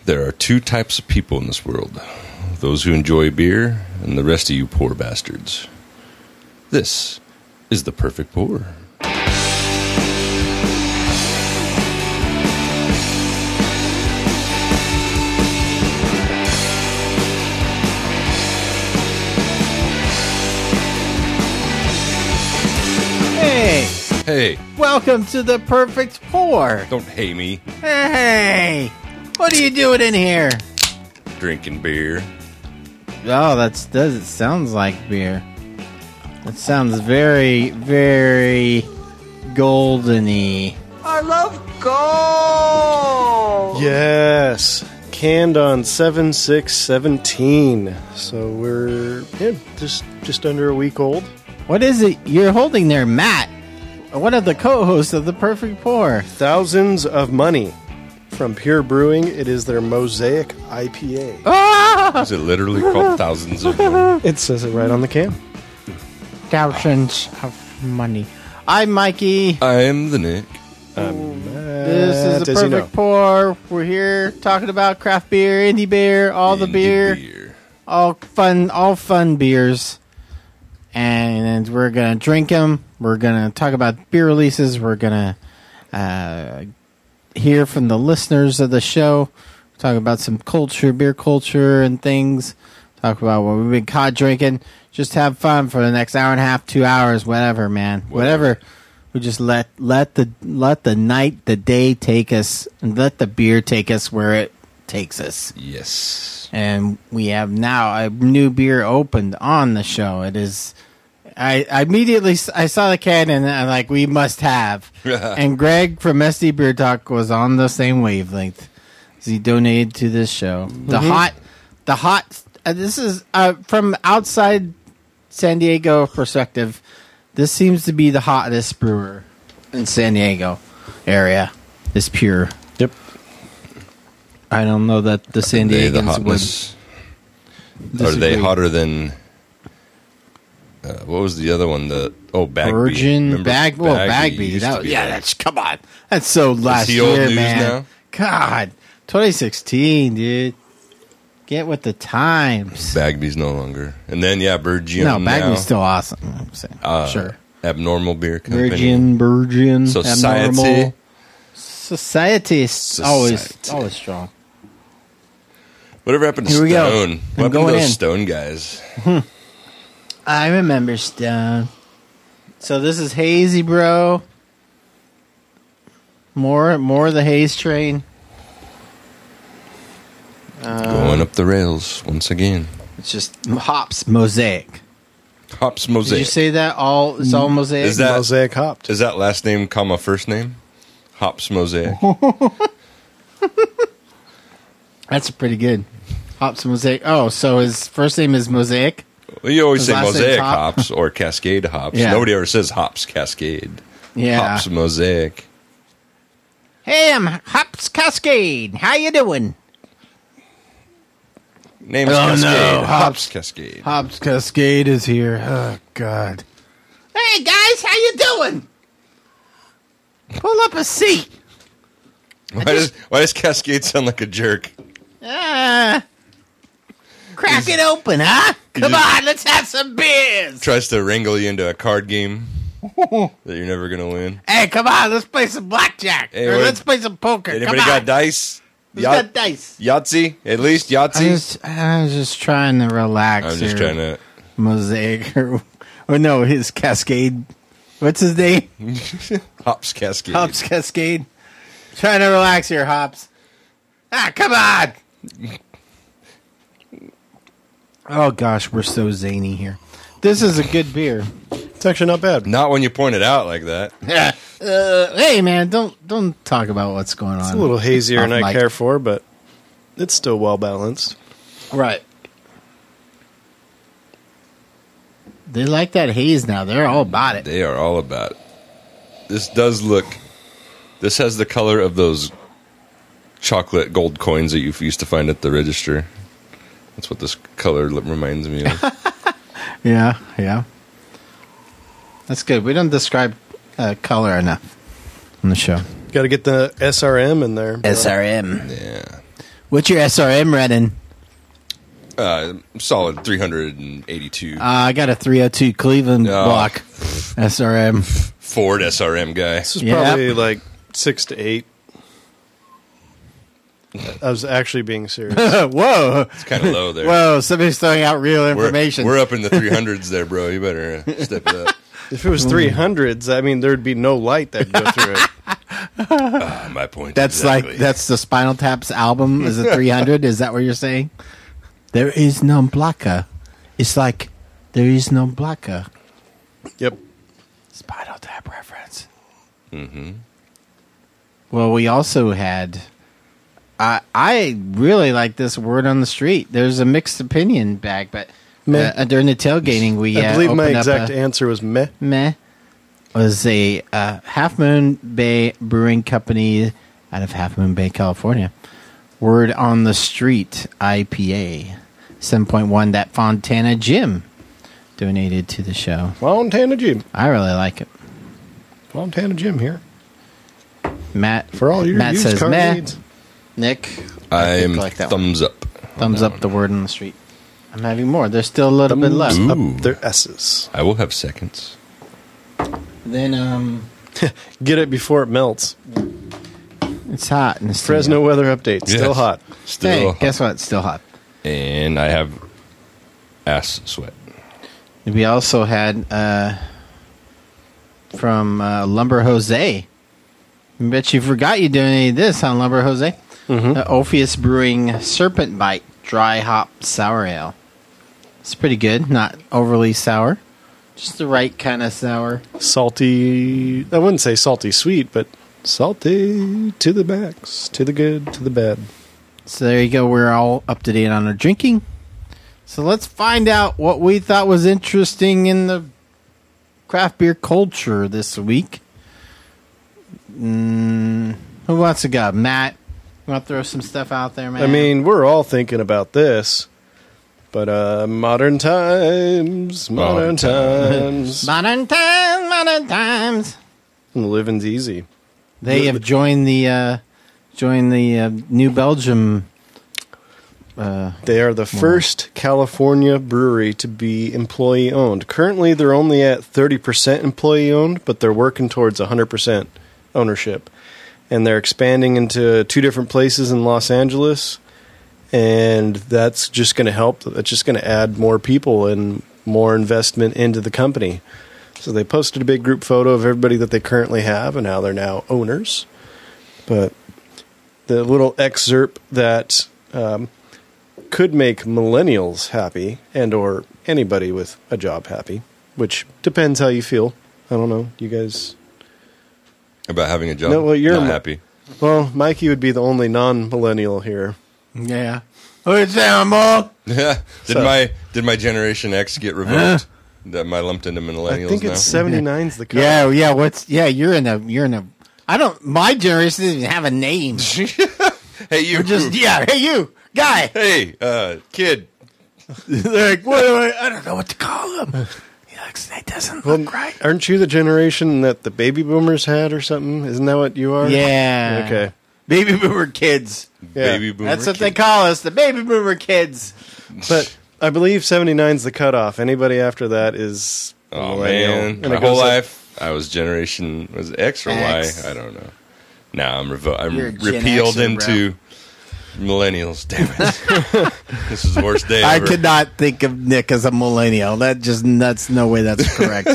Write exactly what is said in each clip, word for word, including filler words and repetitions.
There are two types of people in this world. Those who enjoy beer, and the rest of you poor bastards. This is the perfect pour. Hey! Hey, Welcome to the perfect pour. don't hate me Hey! What are you doing in here? drinking beer. Oh, that's does it sounds like beer. That sounds very, very goldeny. I love gold! Yes, canned on seven six seventeen. So we're yeah, just just under a week old. What is it you're holding there, Matt? One of the co-hosts of the Perfect Pour. Thousands of money from Pure Brewing. It is their Mosaic I P A. Ah! Is it literally called Thousands of Money? It says it right on the can. Thousands of money. I'm Mikey. I am the Nick. Um, This is uh, the does he Perfect know? Pour. We're here talking about craft beer, indie beer, all the Indie beer. beer. all fun, all fun beers, and we're gonna drink them. We're gonna talk about beer releases. We're gonna uh, hear from the listeners of the show. Talk about some culture, beer culture, and things. Talk about what we've been caught drinking. Just have fun for the next hour and a half, two hours, whatever, man, whatever. Whatever. We just let let the let the night, the day take us, and let the beer take us where it takes us. Yes. And we have now a new beer opened on the show. It is, I, I immediately s- I saw the can and I'm like, we must have. And Greg from S D Beer Talk was on the same wavelength as he donated to this show. The hot, the hot. Uh, this is uh, from outside San Diego perspective. This seems to be the hottest brewer in San Diego area. Is Pure. Yep. I don't know that the San Are they the Diegans would. hotness? Are they disagree. hotter than? Uh, what was the other one? The oh Bagby. Virgin Remember Bag, well, Bagby Bagby. used That, to was- be yeah, there. that's come on. That's so last he old year, news man. now? God, twenty sixteen, dude. Get with the times. Bagby's no longer. And then yeah, Virgin. No, now. Bagby's still awesome. I'm saying. Uh, sure. Abnormal Beer Company. Virgin, Virgin, Society. Abnormal. Society is always Society. always strong. Whatever happened to Here we go. Stone? I'm What happened to going those in. Stone guys? I remember Stone. So this is Hazy Bro. More more of the Haze train. Going up the rails once again. It's just hops mosaic. Hops Did Mosaic. you say that? All it's all mosaic. Is that Mosaic hopped. is that last name, comma first name? Hops Mosaic. That's pretty good. Hops mosaic. Oh, so his first name is Mosaic. Well, you always His say last name's Mosaic Hop. hops or Cascade hops. Yeah. Nobody ever says Hops Cascade. Yeah. Hops Mosaic. Hey, I'm Hops Cascade. How you doing? Name's Oh, no. Cascade. Hops. Hops Cascade. Hops Cascade is here. Oh God. Hey guys, how you doing? Pull up a seat. Why does why does Cascade sound like a jerk? Ah. Crack it open, huh? Come on, let's have some beers. Tries to wrangle you into a card game that you're never gonna win. Hey, come on, let's play some blackjack. Hey, or what- let's play some poker. Anybody come got on. dice? Who's Yacht- got dice? Yahtzee? At least I Yahtzee? was, I was just trying to relax. I'm just here. trying to. Mosaic or, or no, his Cascade. What's his name? Hops Cascade. Hops Cascade. Trying to relax here, Hops. Ah, come on. Oh gosh, we're so zany here. This is a good beer. It's actually not bad. Not when you point it out like that. Yeah. Uh, hey man, don't don't talk about what's going on. It's a little hazier than Off I mic. care for, but it's still well balanced. Right. They like that haze now. They're all about it. They are all about it. This does look. This has the color of those chocolate gold coins that you used to find at the register. That's what this color reminds me of. Yeah, yeah. That's good. We don't describe uh, color enough on the show. Got to get the S R M in there. S R M. Yeah. What's your S R M running? Uh, solid three hundred eighty-two. Uh, I got a three oh two Cleveland Oh. block S R M. Ford S R M guy. This is Yep. probably like six to eight. I was actually being serious. Whoa. It's kind of low there. Whoa, somebody's throwing out real we're, information. we're up in the three hundreds there, bro. You better uh, step it up. If it was three hundreds, I mean, there'd be no light that'd go through it. Ah, my point. That's exactly. like, that's the Spinal Tap's album, is it three hundred? Is that what you're saying? There is no Blanca. It's like, there is no Blanca. Yep. Spinal Tap reference. Mm-hmm. Well, we also had... I I really like this word on the street. There's a mixed opinion back, but Meh. uh, during the tailgating, we I uh, believe my opened up exact a- answer was meh. meh was a uh, Half Moon Bay Brewing Company out of Half Moon Bay, California. Word on the Street I P A, seven point one that Fontana Jim donated to the show. Fontana Jim. I really like it. Fontana Jim here. Matt For all your Matt used says car meh. needs. Nick, I am like that thumbs up. thumbs up the word on the street. I'm having more. There's still a little bit left. Thumbs Ooh. up their S's. I will have seconds. Then um, Get it before it melts. it's hot in the Fresno weather update. Still Yes. hot. Still. Hey, hot. guess what? It's still hot. And I have ass sweat. We also had uh, from uh, Lumber Jose. I bet you forgot you donated this on Lumber Jose. Mm-hmm. Uh, Ophius Brewing Serpent Bite Dry Hop Sour Ale. It's pretty good. Not overly sour. Just the right kind of sour. Salty. I wouldn't say salty sweet, but salty to the max. To the good, to the bad. So there you go. We're all up to date on our drinking. So let's find out what we thought was interesting in the craft beer culture this week. Mm, who wants to go? Matt, you want to throw some stuff out there, man? I mean, we're all thinking about this. But uh, modern times, modern, Modern times. modern times, modern times. Living's easy. They have joined the uh, joined the uh, New Belgium. Uh, They are the first California brewery to be employee owned. Currently, they're only at thirty percent employee owned, but they're working towards one hundred percent ownership. And they're expanding into two different places in Los Angeles. And that's just going to help. That's just going to add more people and more investment into the company. So they posted a big group photo of everybody that they currently have and how they're now owners. But the little excerpt that um, could make millennials happy and or anybody with a job happy, which depends how you feel. I don't know. You guys... About having a job. No, well, you're not a- happy. Well, Mikey would be the only non-millennial here. yeah. Who's that, Mo? Yeah. Did So- my did my Generation X get revoked? That am I lumped into millennials I think now? it's seventy-nine's the cut. Yeah, yeah. What's yeah? You're in a you're in a. I don't. My generation doesn't even have a name. Hey, you. We're just yeah. Hey, you guy. Hey, uh, kid. They're like, what do I, I don't know what to call him. He looks, that doesn't Well, look right. aren't you the generation that the baby boomers had or something? Isn't that what you are? Yeah. Okay. Baby boomer kids. Yeah. Baby boomer. That's what they kid. call us, the baby boomer kids. But I believe seventy-nine's the cutoff. Anybody after that is a Oh millennial. man, And my it whole goes up- life I was Generation was it X or X. Y? I don't know. Now I'm revo- I'm You're a Gen repealed Xer, into millennials. Damn it! This is the worst day I ever. could not think of Nick as a millennial. That just that's no way that's correct.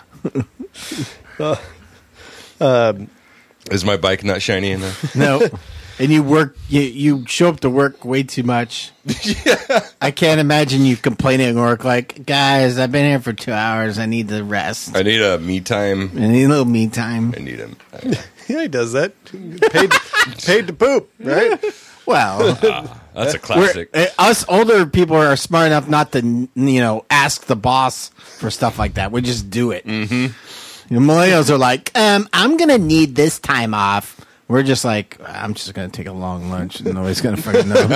Is my bike not shiny enough? No. And you work you you show up to work way too much. I can't imagine you complaining at work like, guys, I've been here for two hours. I need to rest. I need a me time. I need a little me time. I need a. Yeah, he does that. Paid, paid to poop, right? Well, That's a we're, classic. uh, us older people are smart enough not to, you know, ask the boss for stuff like that. We just do it. Mm-hmm. You know, millennials are like, um, I'm gonna need this time off. We're just like, I'm just gonna take a long lunch, and nobody's gonna fucking know.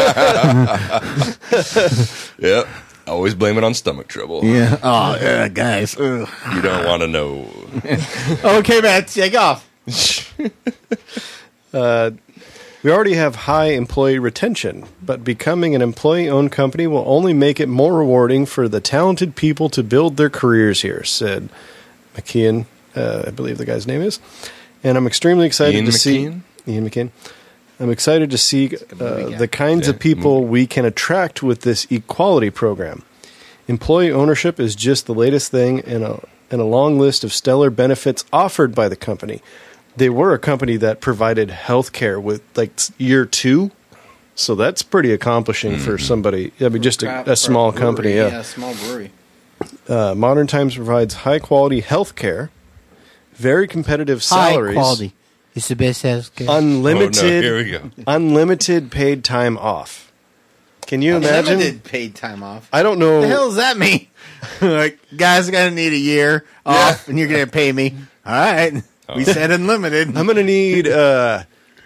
Yep. Always blame it on stomach trouble. Yeah. Oh, yeah, guys. Ugh. You don't want to know. Okay, man, take off. Uh, We already have high employee retention, but becoming an employee-owned company will only make it more rewarding for the talented people to build their careers here, said McKeon, uh, I believe the guy's name is. And I'm extremely excited Ian to McKeon? see... Ian McKeon. I'm excited to see uh, guy. the kinds Yeah, of people movie. we can attract with this equality program. Employee ownership is just the latest thing in a, in a long list of stellar benefits offered by the company. They were a company that provided health care with like year two, so that's pretty accomplishing Mm-hmm. for somebody. I mean, just a, a small company. Yeah, Yeah. small brewery. Uh, Modern Times provides high quality health care, very competitive salaries, High quality. It's the best healthcare. unlimited, Oh, no, here we go. unlimited paid time off. Can you imagine? Unlimited paid time off. I don't know. What the hell does that mean? Like, guys, gonna need a year off, and you're gonna pay me. All right, we said unlimited. I'm going to need uh,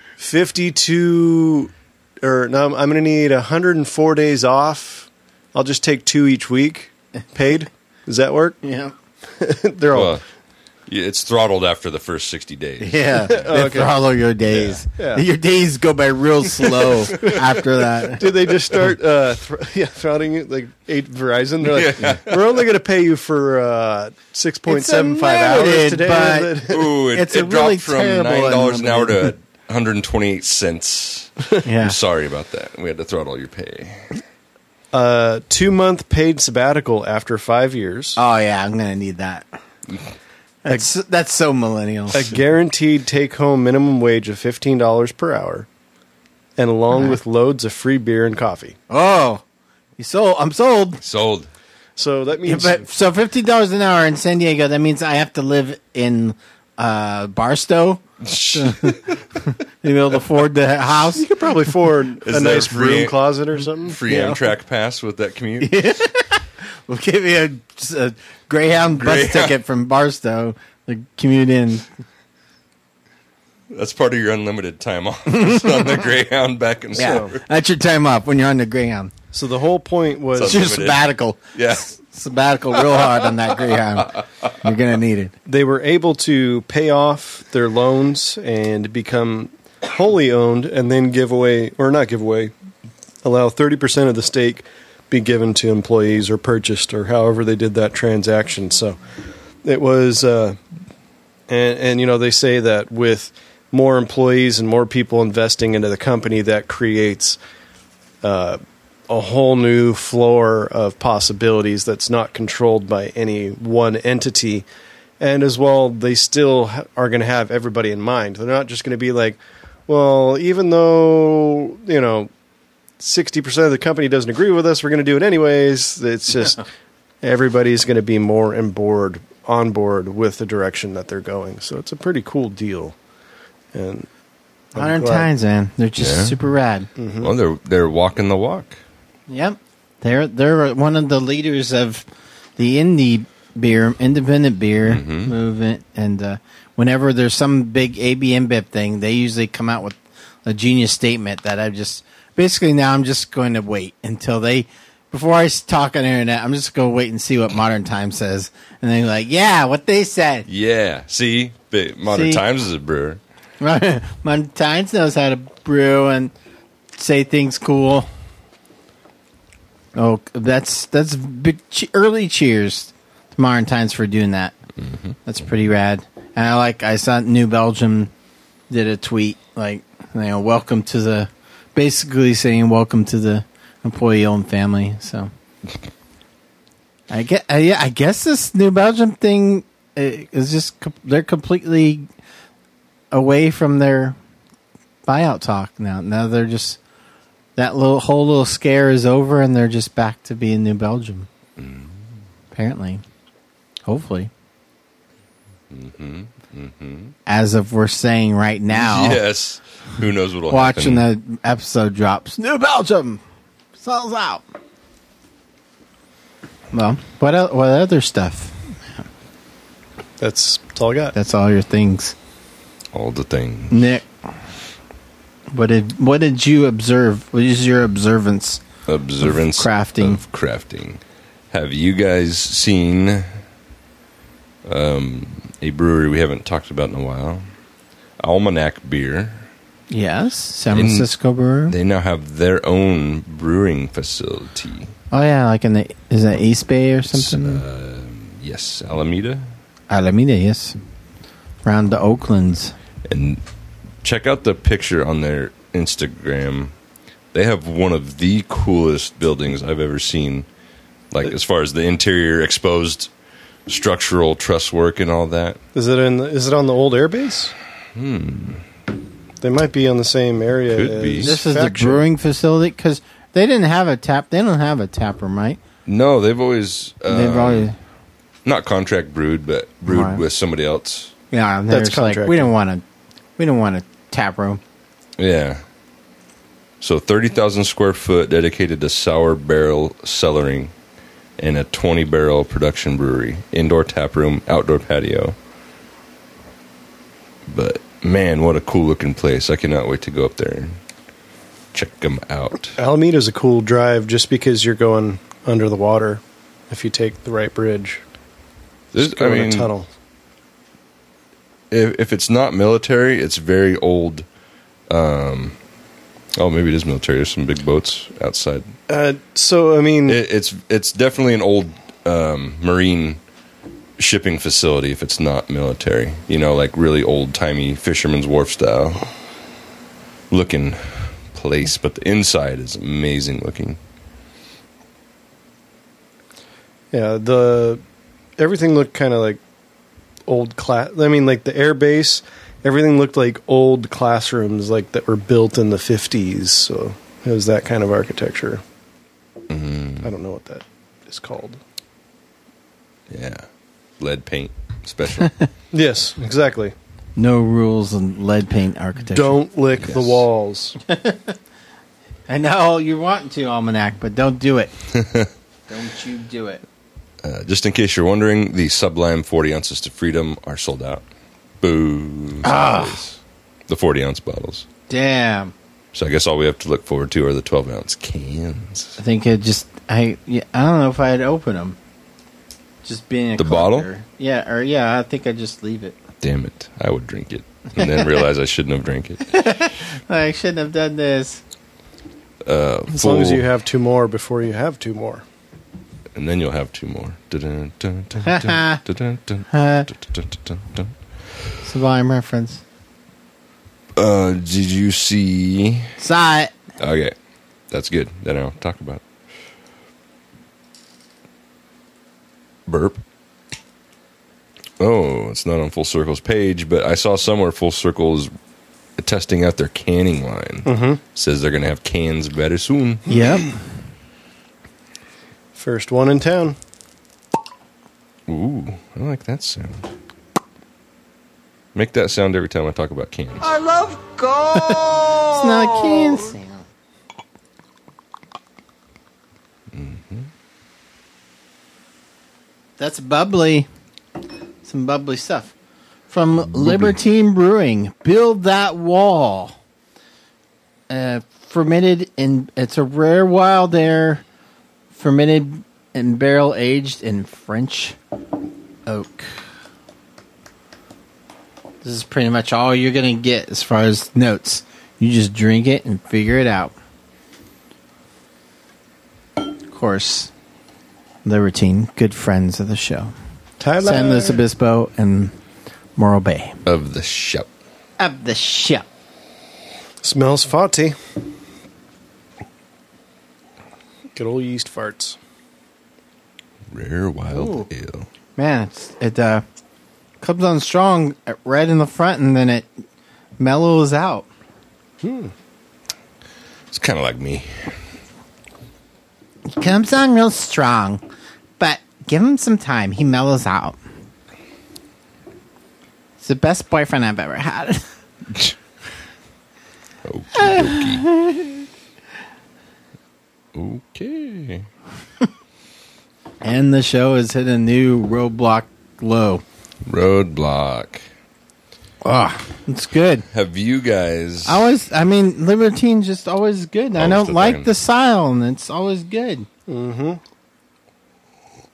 fifty-two, or no, I'm going to need one hundred four days off. I'll just take two each week, paid. Does that work? Yeah, They're all. Well, yeah, it's throttled after the first sixty days. yeah. They okay. throttle your days. Yeah. Yeah. Your days go by real slow after that. Did they just start uh, thr yeah, throttling it like eight Verizon? They're like, we're only going to pay you for uh, six point seven five hours unlimited, today. but- Ooh, it, It's a it dropped really from terrible nine dollars an hour to unlimited. one hundred twenty-eight cents. Yeah. I'm sorry about that. We had to throttle your pay. uh, two month paid sabbatical after five years. Oh yeah, I'm gonna need that. That's that's so millennial. A guaranteed take home minimum wage of fifteen dollars per hour, and along with loads of free beer and coffee. Oh, you sold? I'm sold. Sold. So that Yeah, means but so fifty dollars an hour in San Diego. That means I have to live in uh, Barstow to be able to afford the house. you could probably afford Is a there nice free- room closet or something. Free Yeah. Amtrak pass with that commute. We'll give you a, just a Greyhound bus Greyhound. ticket from Barstow to commute in. That's part of your unlimited time off. It's on the Greyhound back and Yeah, forth. that's your time off when you're on the Greyhound. So the whole point was It's your Unlimited. sabbatical. Yeah. Sabbatical real hard on that Greyhound. You're gonna need it. they were able to pay off their loans and become wholly owned, and then give away, or not give away, allow thirty percent of the stake be given to employees or purchased, or however they did that transaction. So it was, uh, and, and you know, they say that with more employees and more people investing into the company, that creates uh, a whole new floor of possibilities that's not controlled by any one entity. And as well, they still ha- are going to have everybody in mind. They're not just going to be like, well, even though, you know, sixty percent of the company doesn't agree with us, we're going to do it anyways. It's just everybody's going to be more on board, on board with the direction that they're going. So it's a pretty cool deal. And I'm Modern glad- times, man. They're just Yeah. super rad. Well, they're they're walking the walk. Yep, they're they're one of the leaders of the indie beer, independent beer movement. And uh, whenever there's some big A B M B I P thing, they usually come out with a genius statement that I just basically now I'm just going to wait until they. Before I s- talk on the internet, I'm just going to wait and see what Modern Times says, and then like, yeah, what they said. Yeah. See, But Modern See? Times is a brewer. Modern Times knows how to brew and say things cool. Oh, that's that's big che- early cheers to Modern Times for doing that. That's pretty rad. And I like I saw New Belgium did a tweet like, you know, welcome to the, basically saying welcome to the employee-owned family. So I get, I, yeah, I guess this New Belgium thing uh, is just com- they're completely away from their buyout talk now. Now they're just that little whole little scare is over, and they're just back to being New Belgium. Mm. Apparently, hopefully, Mm-hmm. Mm-hmm. as of we're saying right now, Yes. Who knows what'll watching happen? the episode drops. New Belgium sells out. Well, what el- what other stuff? That's, that's all I got. That's all your things, All the things. Nick. What did what did you observe? What is your observance? Observance Of crafting. of crafting. Have you guys seen um, a brewery we haven't talked about in a while? Almanac Beer. Yes, San In- Francisco Brewer. They now have their own brewing facility. Oh yeah, like in the is that East Bay or something? Uh, yes, Alameda. Alameda, yes. Around the Oaklands. And check out the picture on their Instagram. They have one of the coolest buildings I've ever seen. Like as far as the interior exposed structural truss work and all that. Is it in? Is it on the old airbase? Hmm. They might be on the same area. Could as be. This is Faction. the brewing facility because they didn't have a tap. They don't have a tap room, right? No, they've always um, They've always not contract brewed, but brewed Right. with somebody else. yeah. That's That's like contracted. we don't want to. We don't want a tap room. Yeah. So thirty thousand square foot dedicated to sour barrel cellaring and a twenty barrel production brewery, indoor tap room, outdoor patio. But man, what a cool looking place. I cannot wait to go up there and check them out. Alameda's a cool drive just because you're going under the water if you take the right bridge. This, Just go I in mean, a tunnel. if, if it's not military, it's very old. Um, oh, maybe it is military. There's some big boats outside. Uh, so, I mean, It, it's it's definitely an old um, marine shipping facility if it's not military. You know, like really old timey fisherman's wharf style looking place, but the inside is amazing looking. yeah, the everything looked kind of like old class. I mean, like the air base, everything looked like old classrooms, like that were built in the fifties. So it was that kind of architecture. Mm-hmm. I don't know what that is called. Yeah, lead paint special. Yes, exactly. No rules in lead paint architecture. Don't lick Yes. the walls. I know you're wanting to, Almanac, but don't do it. Don't you do it. Uh, just in case you're wondering, the Sublime forty ounces to Freedom are sold out. Boo! Ah. The forty ounce bottles. Damn. So I guess all we have to look forward to are the twelve ounce cans. I think it just I yeah, I don't know if I'd open them. Just being a The bottle? collector. Yeah, or yeah, I think I'd just leave it. Damn it! I would drink it, and then realize I shouldn't have drank it. I shouldn't have done this. Uh, As full, long as you have two more before you have two more. and then you'll have two more. Dun, dun, dun, dun, dun, dun, dun, Uh, dun, dun, dun, dun. Sublime reference. Uh, did you see? Saw it. Okay, that's good. Then I'll talk about it. Burp. Oh, it's not on Full Circle's page, but I saw somewhere Full Circle is testing out their canning line. Mm-hmm. Says they're going to have cans better soon. Yep. First one in town. Ooh, I like that sound. Make that sound every time I talk about cans. I love gold. It's not a can sound. That's bubbly. Some bubbly stuff. From Libertine Brewing. Build That Wall. Uh, fermented in, it's a rare wild air, fermented and barrel aged in French oak. This is pretty much all you're going to get as far as notes. You just drink it and figure it out. Of course, Libertine, good friends of the show. Tyler. San Luis Obispo and Morro Bay. Of the show. Of the show. Smells farty. Good old yeast farts. Rare wild Ooh. ale. Man, it's, it uh, comes on strong, uh, red in the front, and then it mellows out. It's kind of like me. He comes on real strong, but give him some time. He mellows out. It's the best boyfriend I've ever had. Okie dokie. Okay. And the show has hit a new roadblock low. Roadblock. Ah, it's good. Have you guys? I always, I mean, Libertine's just always good. I Oh, don't still like talking. the style, and it's always good. Mm-hmm.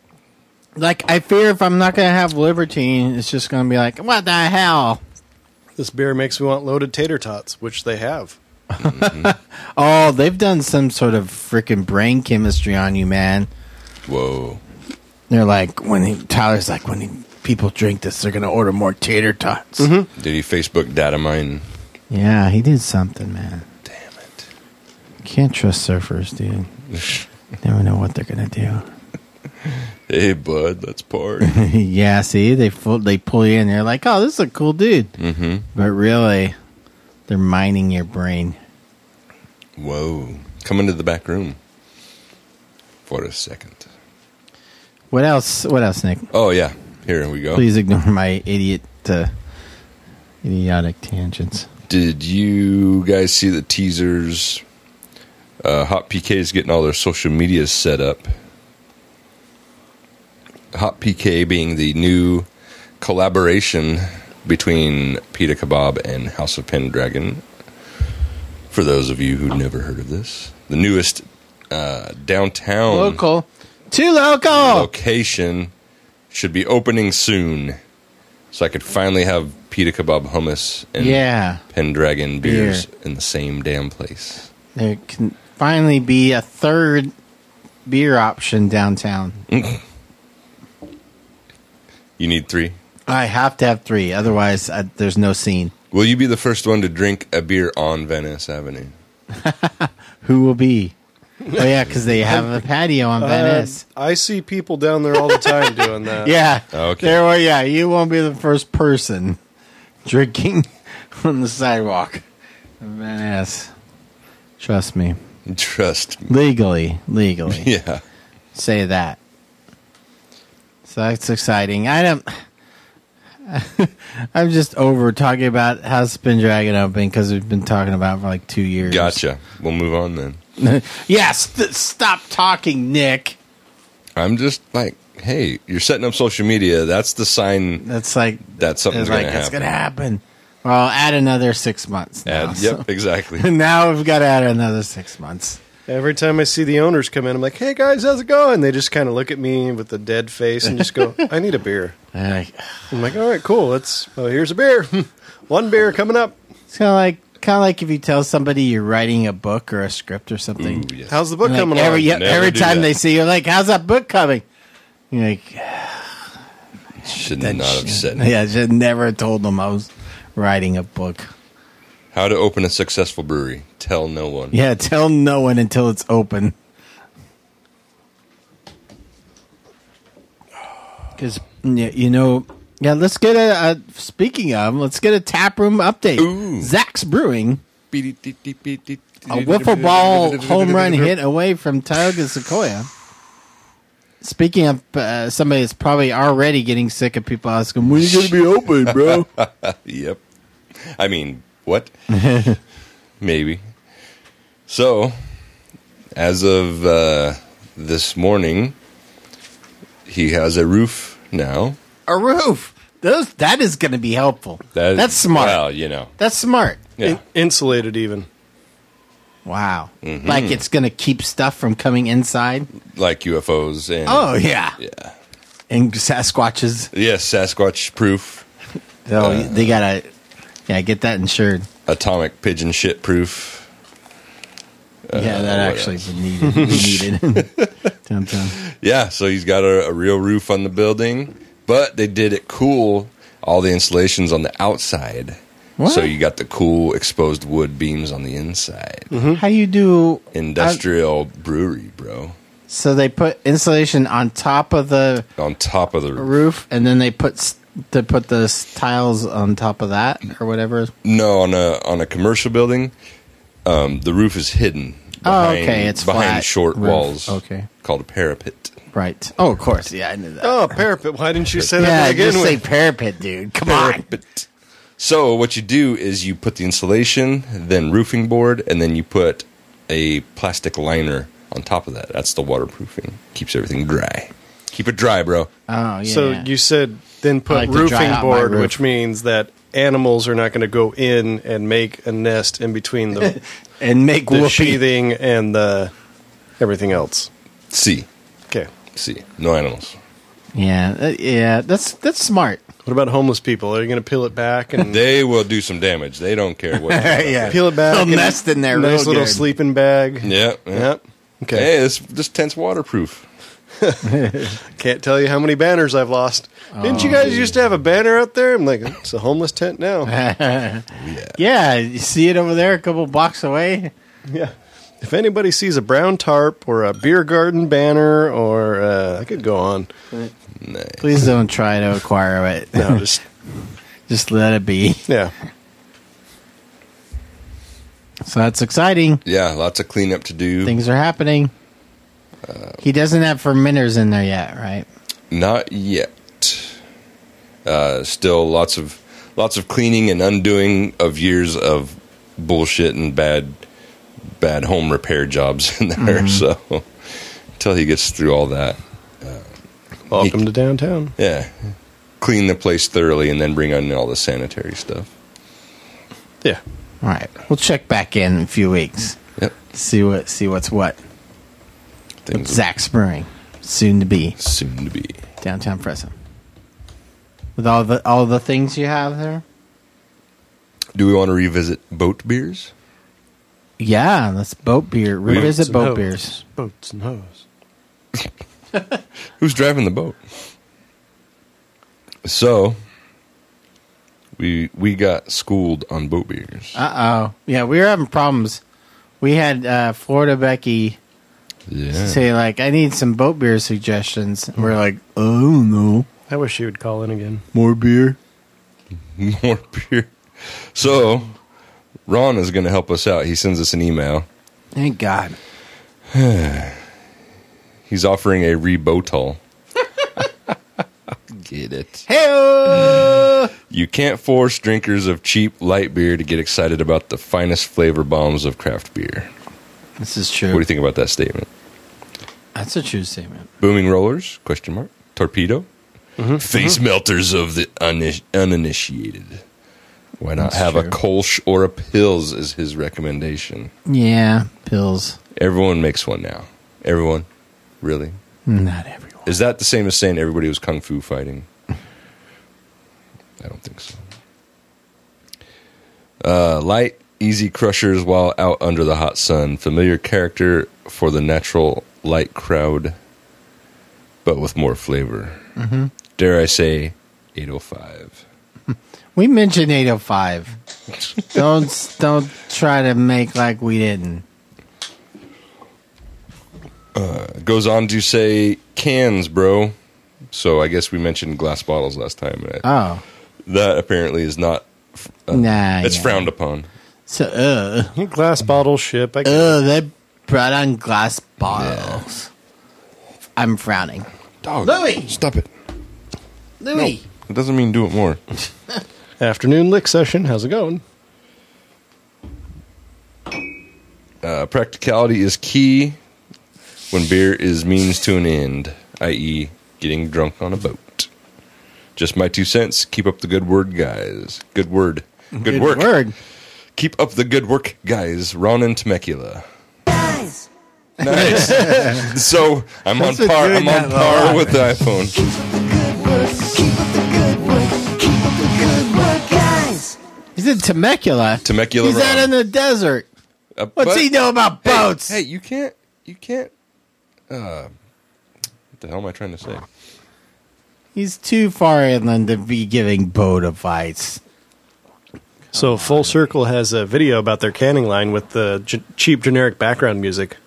Like, I fear if I'm not going to have Libertine, it's just going to be like, what the hell? This beer makes me want loaded tater tots, which they have. Oh, they've done some sort of freaking brain chemistry on you, man. Whoa. They're like, when he, Tyler's like, when he, people drink this, they're going to order more tater tots. Mm-hmm. Did he Facebook data mine? Yeah, he did something, man. Damn it. Can't trust surfers, dude. Never know what they're going to do. Hey, bud, let's party. Yeah, see, they full, they pull you in. They're like, oh, this is a cool dude. Mm-hmm. But really, they're mining your brain. Whoa. Come into the back room for a second. What else? What else, Nick? Oh, yeah. Here we go. Please ignore my idiot, uh, idiotic tangents. Did you guys see the teasers? Uh, Hot P K is getting all their social medias set up. Hot P K being the new collaboration between Pita Kebab and House of Pendragon. For those of you who've never heard of this, the newest uh, downtown Local. Too local! location should be opening soon. So I could finally have Pita Kebab hummus and Yeah. Pendragon beers Beer. in the same damn place. There can finally be a third beer option downtown. You need three. I have to have three, otherwise I, there's no scene. Will you be the first one to drink a beer on Venice Avenue? Who will be? Oh, yeah, because they have a patio on Venice. Uh, I see people down there all the time doing that. Yeah. Okay. There, well, yeah, you won't be the first person drinking on the sidewalk in Venice. Trust me. Trust me. Legally. Legally. Yeah. Say that. So that's exciting. I don't... I'm just over talking about House of Pendragon opening because we've been talking about it for like two years. Gotcha. We'll move on then. Yeah, st- stop talking, Nick. I'm just like, hey, you're setting up social media. That's the sign That's like that something's it's like going to it's happen. gonna happen. Well, add another six months. Now, Add, so- yep, exactly. now we've got to add another six months. Every time I see the owners come in, I'm like, hey, guys, how's it going? They just kind of look at me with a dead face and just go, I need a beer. And I- I'm like, all right, cool. Let's. Oh, here's a beer. One beer coming up. It's kind of like kind of like if you tell somebody you're writing a book or a script or something. Ooh, yes. How's the book Like, coming every along? yep, Never every do time that. they see you, like, how's that book coming? You're like, Should that not have shit- said it. Yeah, I should never told them I was writing a book. How to open a successful brewery. Tell no one. Yeah, tell no one until it's open. Because you know, yeah. Let's get a, a. Speaking of, let's get a tap room update. Ooh. Zach's Brewing, A a wiffle ball home run hit away from Tioga Sequoia. Speaking of uh, somebody that's probably already getting sick of people asking, "When are you going to be open, bro?" Yep. I mean, what? Maybe. So, as of uh, this morning, he has a roof now. A roof. Those that is going to be helpful. That- That's smart. Well, you know. That's smart. Yeah. In- insulated, even. Wow. Mhm. Like it's going to keep stuff from coming inside. Like U F Os and. Oh yeah. Yeah. And Sasquatches. Yes, Sasquatch proof. Oh, Uh, they gotta, yeah, get that insured. Atomic pigeon shit proof. Uh, yeah, that what actually else? is needed. needed. Downtown. Yeah, so he's got a, a real roof on the building, but they did it cool. All the installations on the outside. What? So you got the cool exposed wood beams on the inside. How you do? Industrial brewery, bro. So they put insulation on top of the On top of the roof. roof, and then they put s- to put the s- tiles on top of that or whatever. No, on a on a commercial building, um, the roof is hidden. Oh, behind- okay, it's behind flat short roof. walls. Okay. Called a parapet. Right. Oh, of course. Yeah, I knew that. Oh, parapet. Why didn't you say that yeah, to begin just say with? parapet, dude. Come on. Parapet. So what you do is you put the insulation, then roofing board, and then you put a plastic liner on top of that. That's the waterproofing. Keeps everything dry. Keep it dry, bro. Oh, yeah. So you said then I put like to dry roofing out my board, roof. which means that animals are not going to go in and make a nest in between the, and make the whoopee. sheathing and the everything else. See. Okay. See. No animals. Yeah, uh, yeah. That's that's smart. What about homeless people? Are you going to peel it back and They will do some damage. They don't care what. Yeah. peel it back? They'll and nest in there Nice real little good. sleeping bag. Yep. yep. Yep. Okay. Hey, this this tent's waterproof. Can't tell you how many banners I've lost. Didn't you guys used to have a banner out there? I'm like, it's a homeless tent now. Yeah. Yeah, you see it over there a couple blocks away? Yeah. If anybody sees a brown tarp or a beer garden banner, or uh, I could go on. Nice. Please don't try to acquire it. No, just Just let it be. yeah. So that's exciting. Yeah, lots of cleanup to do. Things are happening. He doesn't have fermenters in there yet, right? Not yet. Uh, still lots of lots of cleaning and undoing of years of bullshit and bad bad home repair jobs in there. So until he gets through all that, Welcome to downtown. yeah, clean the place thoroughly and then bring on all the sanitary stuff. Yeah. All right. We'll check back in in a few weeks. Yep, See what see what's what. With things Zach Spring, soon to be soon to be. downtown Fresno. With all the all the things you have there. Do we want to revisit boat beers? Yeah, let's boat beer. Revisit and boat hose. beers. Boats and hose. Who's driving the boat? So we we got schooled on boat beers. Uh oh. Yeah, we were having problems. We had uh, Florida Becky Yeah. say like, "I need some boat beer suggestions." And we're like, "Oh no, I wish she would call in again. more beer." More beer. So Ron is going to help us out. He sends us an email. Thank God. He's offering a rebotol. Get it? Hey, You can't force drinkers of cheap light beer to get excited about the finest flavor bombs of craft beer. this is What do true. you think about that statement? That's a true statement. Booming rollers? Question mark. Torpedo? Face melters of the unis- uninitiated. Why not That's have a true. Kolsch or a Pils is his recommendation. Yeah, pills. Everyone makes one now. Everyone? Really? Not everyone. Is that the same as saying everybody was kung fu fighting? I don't think so. Uh, light, easy crushers while out under the hot sun. Familiar character for the natural light crowd, but with more flavor. Mm-hmm. Dare I say, eight oh five. We mentioned eight oh five. don't don't try to make like we didn't. Goes on to say cans, bro. So I guess we mentioned glass bottles last time. and Oh, That apparently is not. Uh, nah. it's yeah. frowned upon. So, uh, Glass bottle ship. I uh, they brought on glass bottles. I'm frowning. Dog, Louis! stop it. Louis. It doesn't mean do it more. Afternoon lick session. How's it going? Uh, practicality is key when beer is means to an end, that is, getting drunk on a boat. Just my two cents. Keep up the good word, guys. Good word. Good, Good work. word. Keep up the good work, guys. Ron and Temecula. Guys, Nice. So I'm That's on a par. good I'm on night, par Ron. with the iPhone. good work, keep up the good work, keep up the good work, guys. He's in Temecula. Temecula He's out Ron. in the desert. Uh, What's but- he know about Hey, boats? Hey, you can't. You can't. Uh, what the hell am I trying to say? He's too far inland to be giving boat advice. So Full Circle has a video about their canning line with the g- cheap generic background music.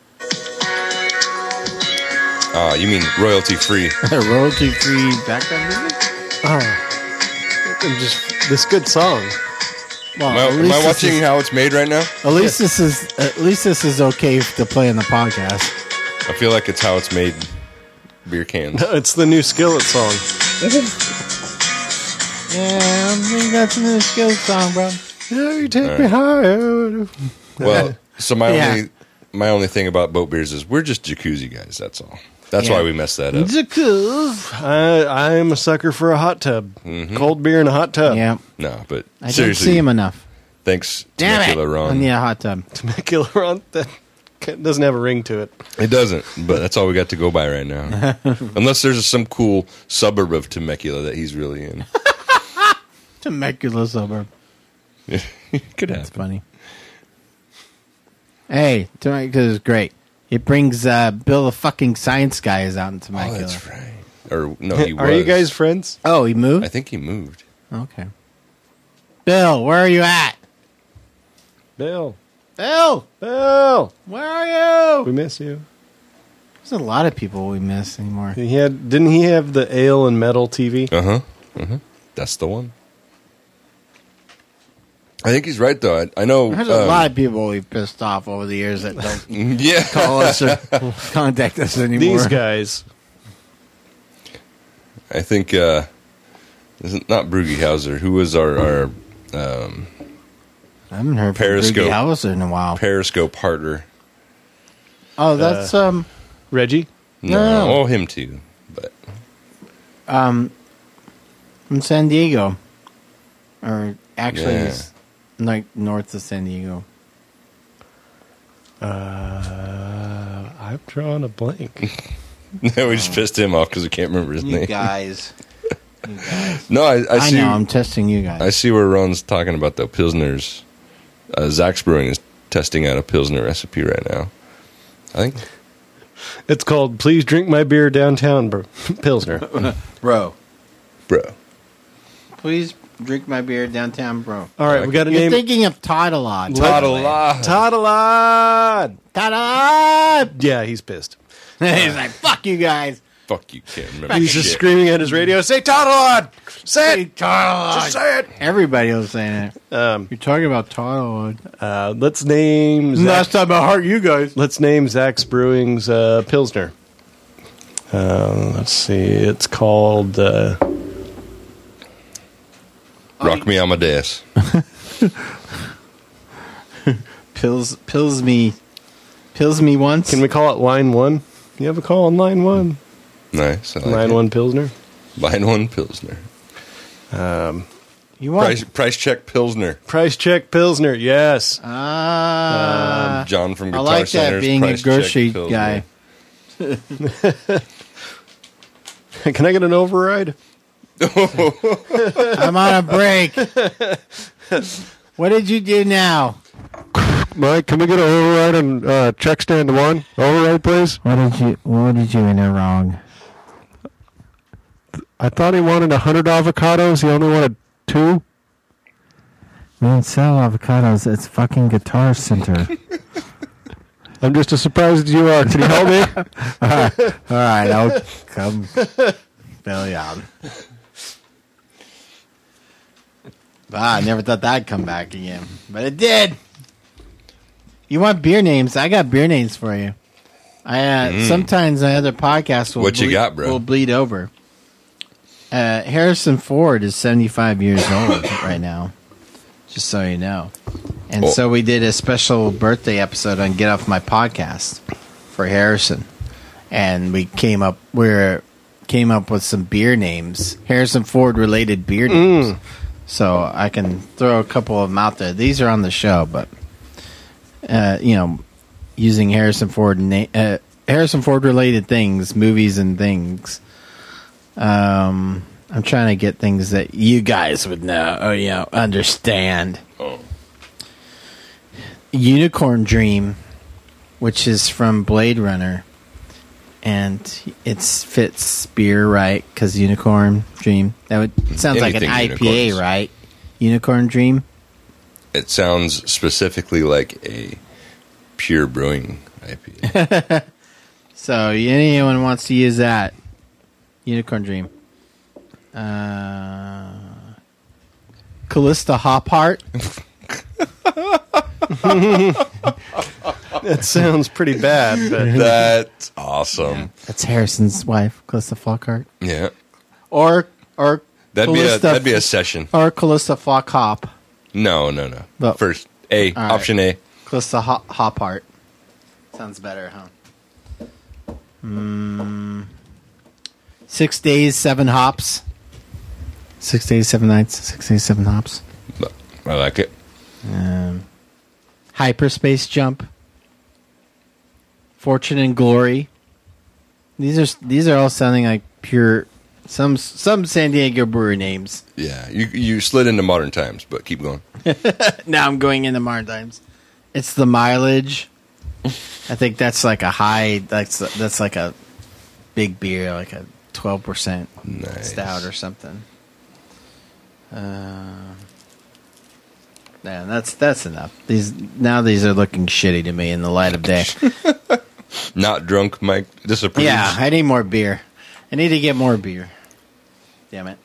Uh, you mean royalty free? Royalty free background music? Oh, and just this good song. Well, Am I, at am least I this watching is- how it's made right now? At least this is at least this is okay to play in the podcast. I feel like it's how it's made. Beer cans. It's the new Skillet song. Yeah, we got some new skills song, bro. Yeah, you take All me right. higher. Well, so my Yeah. only my only thing about boat beers is we're just jacuzzi guys. That's all. That's Yeah. why we messed that up. I, I'm a sucker for a hot tub. Cold beer in a hot tub. Yeah, No, but I don't seriously, see him enough. thanks, Damn it! Temecula I Ron. need a hot tub. Temecula Ron, that doesn't have a ring to it. It doesn't, but that's all we got to go by right now. Unless there's some cool suburb of Temecula that he's really in. Temecula suburb. Could That's happen. funny. Hey, Temecula is great. It brings uh, Bill the fucking science guys out in Oh, Temecula. that's right. Or no, he was. Are you guys friends? Oh, he moved? I think he moved. Okay. Bill, where are you at? Bill. Bill, Bill. where are We you? miss you. There's a lot of people we miss anymore. He had didn't he have the ale and metal T V? Uh huh. Uh huh. That's the one. I think he's right though. I, I know. There's a um, lot of people we've pissed off over the years that don't Yeah. call us or contact us anymore. These guys. I think. uh Isn't not Brugehauser? Who was our our um, I haven't heard from Periscope. Brugge Hauser in a while. Periscope partner? Oh, that's um Reggie? No, No. oh him too. But um from San Diego, or actually, Yeah. it's like north of San Diego. Uh, I've drawn a blank. no, we just pissed him off because we can't remember his You name. guys, you guys. No, I, I I, see. know. I'm testing you guys. I see where Ron's talking about the Pilsners. Uh, Zach's Brewing is testing out a Pilsner recipe right now. I think. It's called Please Drink My Beer Downtown Bro- Pilsner. bro, Bro. please drink my beer downtown, bro. All right, we got a You're name. thinking of Toddalod. Toddalod. Toddalod! Toddalod! Yeah, he's pissed. He's like, fuck you guys. Fuck you, can't remember. He's just shit. screaming at his radio, say Toddalod! Say it! Toddalod. Just say it! Everybody was saying it. Um, You're talking about Toddalod. uh, let's name Zach, Last time I heard you guys. let's name Zach's Brewing's uh, Pilsner. Uh, let's see. It's called uh, Rock me Amadeus. Pills, pills me, pills me once. Can we call it Line One? You have a call on Line One. Nice. I like Line it. One Pilsner. Line one Pilsner. Um, You want? Price, price check Pilsner. Price check Pilsner. Yes. Ah, John from I Guitar like that Center's being a Price grocery Check Pilsner. guy. Can I get an override? I'm on a break. What did you do now? Mike, can we get an override on uh, check stand one? Override, please. What did you? What did you enter wrong? I thought he wanted a hundred avocados. He only wanted two. We don't sell avocados. It's fucking Guitar Center. I'm just as surprised as you are. Can you help me? All right, I'll come bail you out. Ah, I never thought that'd come back again, but it did. You want beer names? I got beer names for you. I uh, sometimes my other podcasts will What you bleed, got, bro? will bleed over. Uh, Harrison Ford is seventy-five years old right now, just so you know. And Oh. so we did a special birthday episode on Get Off My Podcast for Harrison, and we came up we were, came up with some beer names, Harrison Ford related beer names. So I can throw a couple of them out there. These are on the show, but uh, you know, using Harrison Ford na- uh, Harrison Ford related things, movies and things. Um, I'm trying to get things that you guys would know, or you know, understand. Oh. Unicorn Dream, which is from Blade Runner, and it fits beer right because Unicorn Dream. That would it sounds like an Anything I P A, unicorns. right? Unicorn Dream. It sounds specifically like a pure brewing I P A. So anyone wants to use that, Unicorn Dream. Uh, Callista Hop Heart. That sounds pretty bad, but That's awesome. That's Harrison's wife, Callista Flockhart. Yeah. Or or That'd be a Callista that'd be a session. or Callista Flock Hop. No, no, no. But- First A, All right. option A. Callista Hop, hop Heart. Sounds better, huh? Mm, six days, seven hops. Six days, seven nights. Six days, seven hops. I like it. Um, hyperspace jump. Fortune and glory. These are these are all sounding like pure Some some San Diego brewery names. Yeah, you you slid into modern times, but keep going. Now I'm going into modern times. It's the mileage. I think that's like a high. That's that's like a big beer, like a twelve percent Nice. stout or something. Uh, yeah, that's that's enough. These now these are looking shitty to me in the light of day. Not drunk, Mike disapproves. Yeah, I need more beer. I need to get more beer. Damn it.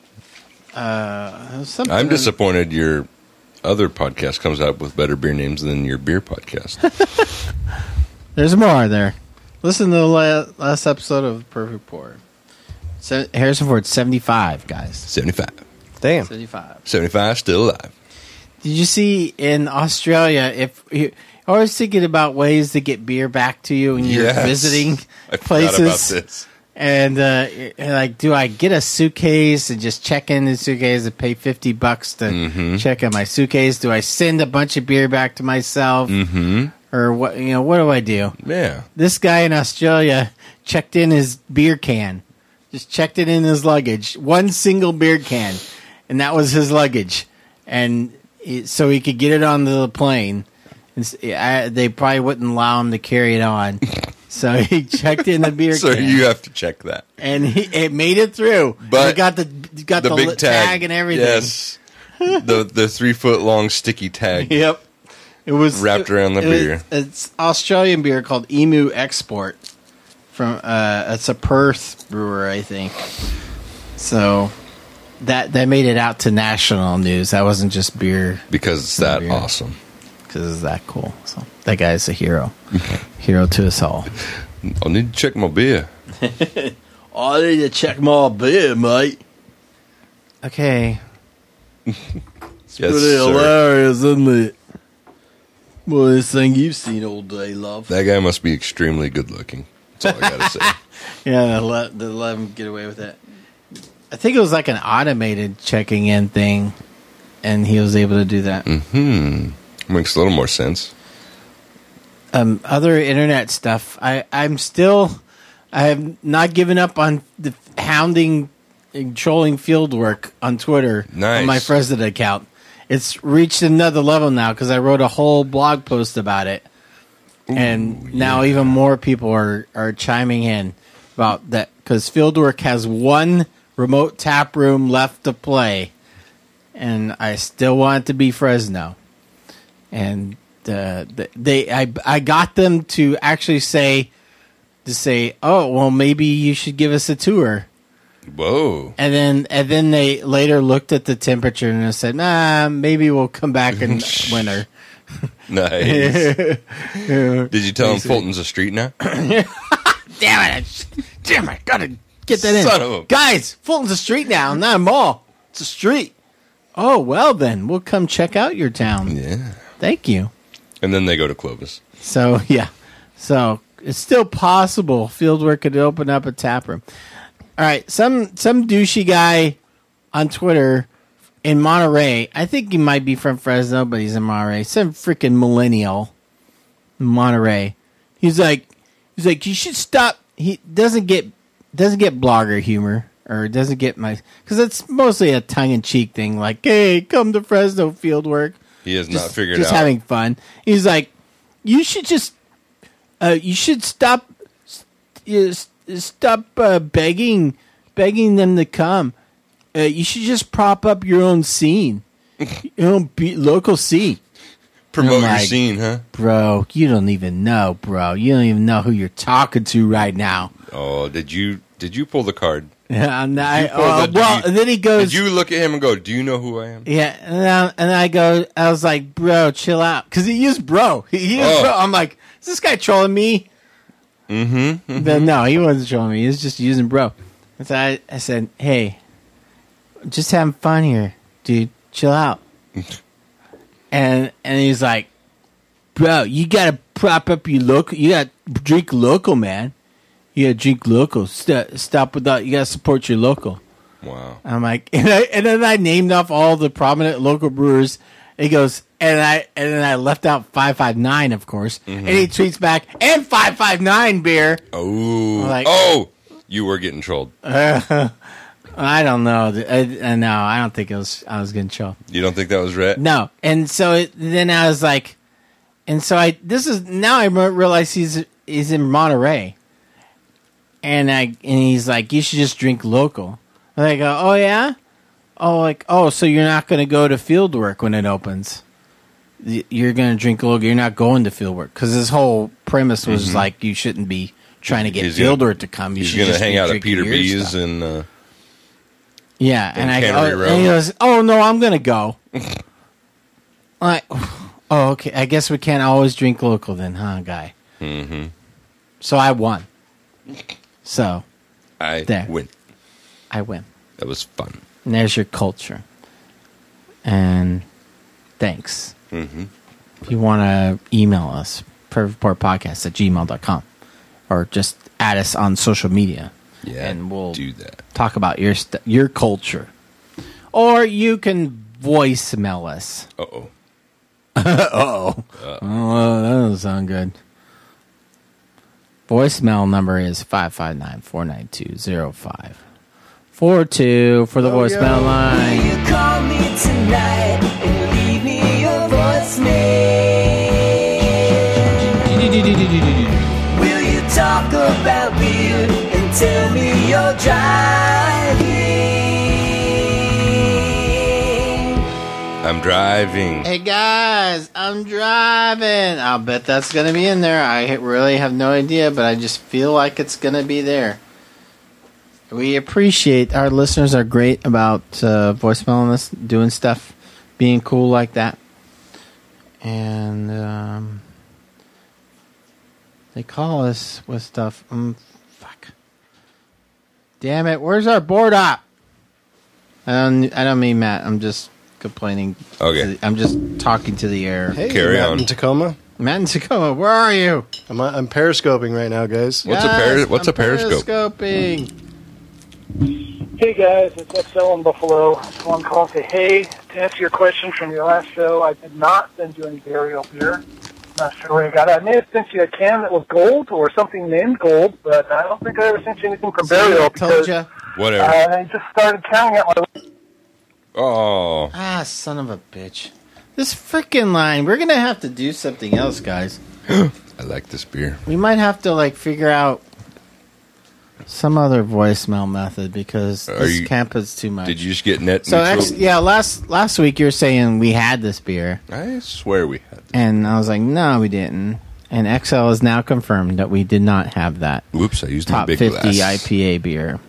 Uh, something I'm disappointed your other podcast comes out with better beer names than your beer podcast. There's more there. Listen to the la- last episode of Perfect Pour. Se- Harrison Ford, seventy-five, guys. seventy-five. Damn. seventy-five. seventy-five, still alive. Did you see in Australia, if you always thinking about ways to get beer back to you when you're Yes. visiting I forgot places? about this. And uh, and, like, do I get a suitcase and just check in the suitcase and pay fifty bucks to Mhm. check in my suitcase? Do I send a bunch of beer back to myself, Mm-hmm. or what? You know, what do I do? Yeah. This guy in Australia checked in his beer can, just checked it in his luggage, one single beer can, and that was his luggage, and it, so he could get it on the plane. And s- I, they probably wouldn't allow him to carry it on. So he checked in the beer So can. you have to check that. And he, it made it through. But it got the got the, the big li- tag. tag and everything. Yes. the the three foot long sticky tag. Yep. It was Wrapped around the it was- beer. It's Australian beer called Emu Export. From uh, it's a Perth brewer, I think. So that that made it out to national news. That wasn't just beer Because it's that Beer. awesome. because it's that cool. So that guy's a hero, hero to us all. I need to check my beer. I need to check my beer, mate. Okay. Yes, Pretty sir. hilarious, isn't it? Well, this thing you've seen all day, love. That guy must be extremely good looking. That's all I gotta say. Yeah, they let, they let him get away with it. I think it was like an automated checking in thing, and he was able to do that. Hmm. Makes a little more sense. Um, other internet stuff. I, I'm still, I have not given up on the hounding and trolling field work on Twitter Nice. on my Fresno account. It's reached another level now because I wrote a whole blog post about it. And now even more people are, are chiming in about that because Fieldwork has one remote tap room left to play, and I still want it to be Fresno. And uh, th- they, I, I got them to actually say, to say, oh well, maybe you should give us a tour. Whoa. And then, and then they later looked at the temperature and said, nah, maybe we'll come back in winter. Nice. Did you tell him Fulton's a street now? Damn it! Damn it! Gotta get that Son in, of a- guys. Fulton's a street now, not a mall. It's a street. Oh well, then we'll come check out your town. Yeah. Thank you. And then they go to Clovis. So yeah, so it's still possible Fieldwork could open up a tap room. All right, some some douchey guy on Twitter in Monterey. I think he might be from Fresno, but he's in Monterey. Some freaking millennial in Monterey. He's like, he's like, you should stop. He doesn't get doesn't get blogger humor or doesn't get my because it's mostly a tongue in cheek thing. Like, hey, come to Fresno Fieldwork. He has Just, not figured just out. having fun. He's like, you should just, uh, you should stop, you s- stop uh, begging, begging them to come. Uh, you should just prop up your own scene, your own be- local scene, Promote Oh your my- scene, huh? bro. You don't even know, bro. You don't even know who you're talking to right now. Oh, did you did you pull the card? Yeah, and I, pull uh, the- well, did you- and then he goes, Did you look at him and go, "Do you know who I am?" yeah, and I, and I go, I was like, bro, chill out, because he used bro. He, he used Oh. bro. I'm like, is this guy trolling me? Mm-hmm. But no, he wasn't trolling me. He was just using bro. And so I, I said, hey, just having fun here, dude. Chill out. and and he's like, bro, you gotta prop up your local. You gotta drink local, man. You gotta drink local. St- stop with that. You gotta support your local. Wow. I'm like, and, I, and then I named off all the prominent local brewers. He goes, and I and then I left out five five nine, of course. And he tweets back, and five five nine beer. Oh. Like- oh. You were getting trolled. I don't know. I, I, no, I don't think it was. I was getting chill. You don't think that was Rhett? No, and so it, then I was like, and so I. This is now I realize he's he's in Monterey, and I and he's like, you should just drink local. And I go, oh yeah, oh like oh, so you're not going to go to field work when it opens. You're going to drink local. You're not going to field work because his whole premise was Mm-hmm. like you shouldn't be trying to get He's field gonna- work to come. You He's should going to just hang be out at drinking Peter your B's stuff. and uh, Yeah, and I Cannery go, Row. and he goes, "Oh no, I'm gonna go." Like, oh okay. I guess we can't always drink local then, huh, guy? mm-hmm. So I won. So I There. win. I win. That was fun. And there's your culture. And thanks. Mm-hmm. If you want to email us, perfectreportpodcast at gmail dot com, or just add us on social media. Yeah, And we'll do that. talk about your st- your culture, or you can voicemail us. Uh oh. Uh-oh. Oh, well, that doesn't sound good. Voicemail number is five five nine, four nine two, zero five four two for the Oh, voicemail yeah. line. You call me tonight and leave me your voicemail. Will you talk about beer and tell me you're driving? I'm driving. Hey guys, I'm driving. I'll bet that's going to be in there. I really have no idea, but I just feel like it's going to be there. We appreciate our listeners are great about uh, voicemailing us, doing stuff, being cool like that. And um, they call us with stuff. Um, fuck. Damn it, where's our board op? I don't, I don't mean Matt, I'm just complaining. Okay. to the- I'm just talking to the air. Hey, Carry Matt on. in Tacoma. Matt in Tacoma, where are you? I'm, I'm periscoping right now, guys. What's a peri- what's I'm a periscope? periscoping. Hey guys, it's X L in Buffalo. Just want to call and say, hey, to answer your question from your last show, I did not send you any burial beer. Not sure where you got it. I may have sent you a can that was gold or something named gold, but I don't think I ever sent you anything from burial Told because ya. Whatever. uh, I just started counting out my. Oh. Ah, son of a bitch. This freaking line. We're going to have to do something else, guys. I like this beer. We might have to, like, figure out some other voicemail method because Are this you- camp is too much. Did you just get net so, neutral? ex- yeah, last last week you were saying we had this beer, I swear we had. and I was like, no, we didn't. And X L has now confirmed that we did not have that Whoops, I used my top big fifty glass. I P A beer.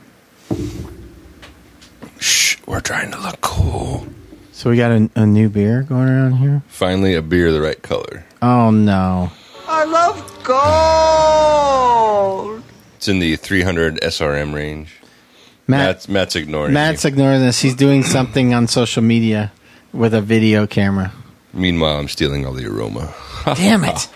Shh, we're trying to look cool. So we got a, a new beer going around here? Finally, a beer the right color. Oh, no. I love gold. It's in the three hundred S R M range. Matt, Matt's, Matt's ignoring Matt's you. ignoring this. He's doing something on social media with a video camera. Meanwhile, I'm stealing all the aroma. Damn it.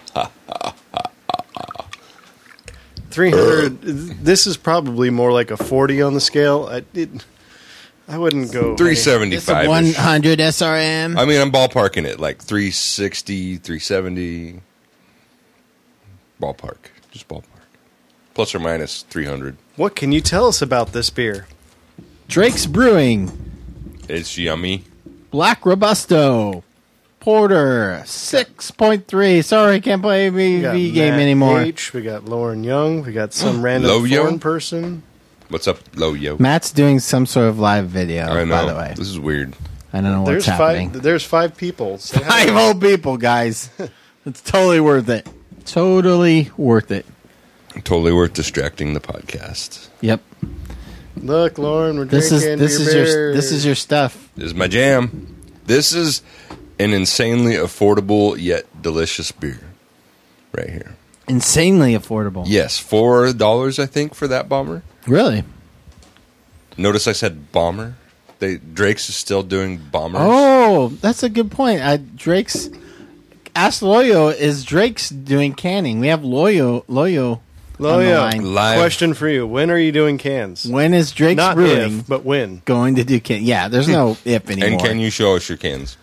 three hundred. This is probably more like a forty on the scale. I did. I wouldn't go. three It's a seventy-five. one hundred S R M. I mean, I'm ballparking it like three sixty, three seventy. Ballpark. Just ballpark. Plus or minus three hundred. What can you tell us about this beer? Drake's Brewing. It's yummy. Black Robusto. Porter. six point three. Sorry, can't play We V got V game Matt anymore. H, we got Lauren Young. We got some random Lo-yo? foreign person. What's up, Lo Yo? Matt's doing some sort of live video, I know. by the way. This is weird. I don't know what's There's happening. five. There's five people. Say hi. Five old people, guys. It's totally worth it. Totally worth it. Totally worth distracting the podcast. Yep. Look, Lauren, we're This is drinking this your is your beer. this is your stuff. This is my jam. This is an insanely affordable yet delicious beer. Right here. Insanely affordable. Yes, four dollars I think for that bomber. Really? Notice I said bomber. They Drake's is still doing bombers. Oh, that's a good point. I, Drake's Ask Loyo is Drake's doing canning. We have Loyo Loyo Oh on the yeah. line. Live. Question for you: when are you doing cans? When is Drake's Not Brewing if, but when. going to do can? Yeah, there's no if anymore. And can you show us your cans?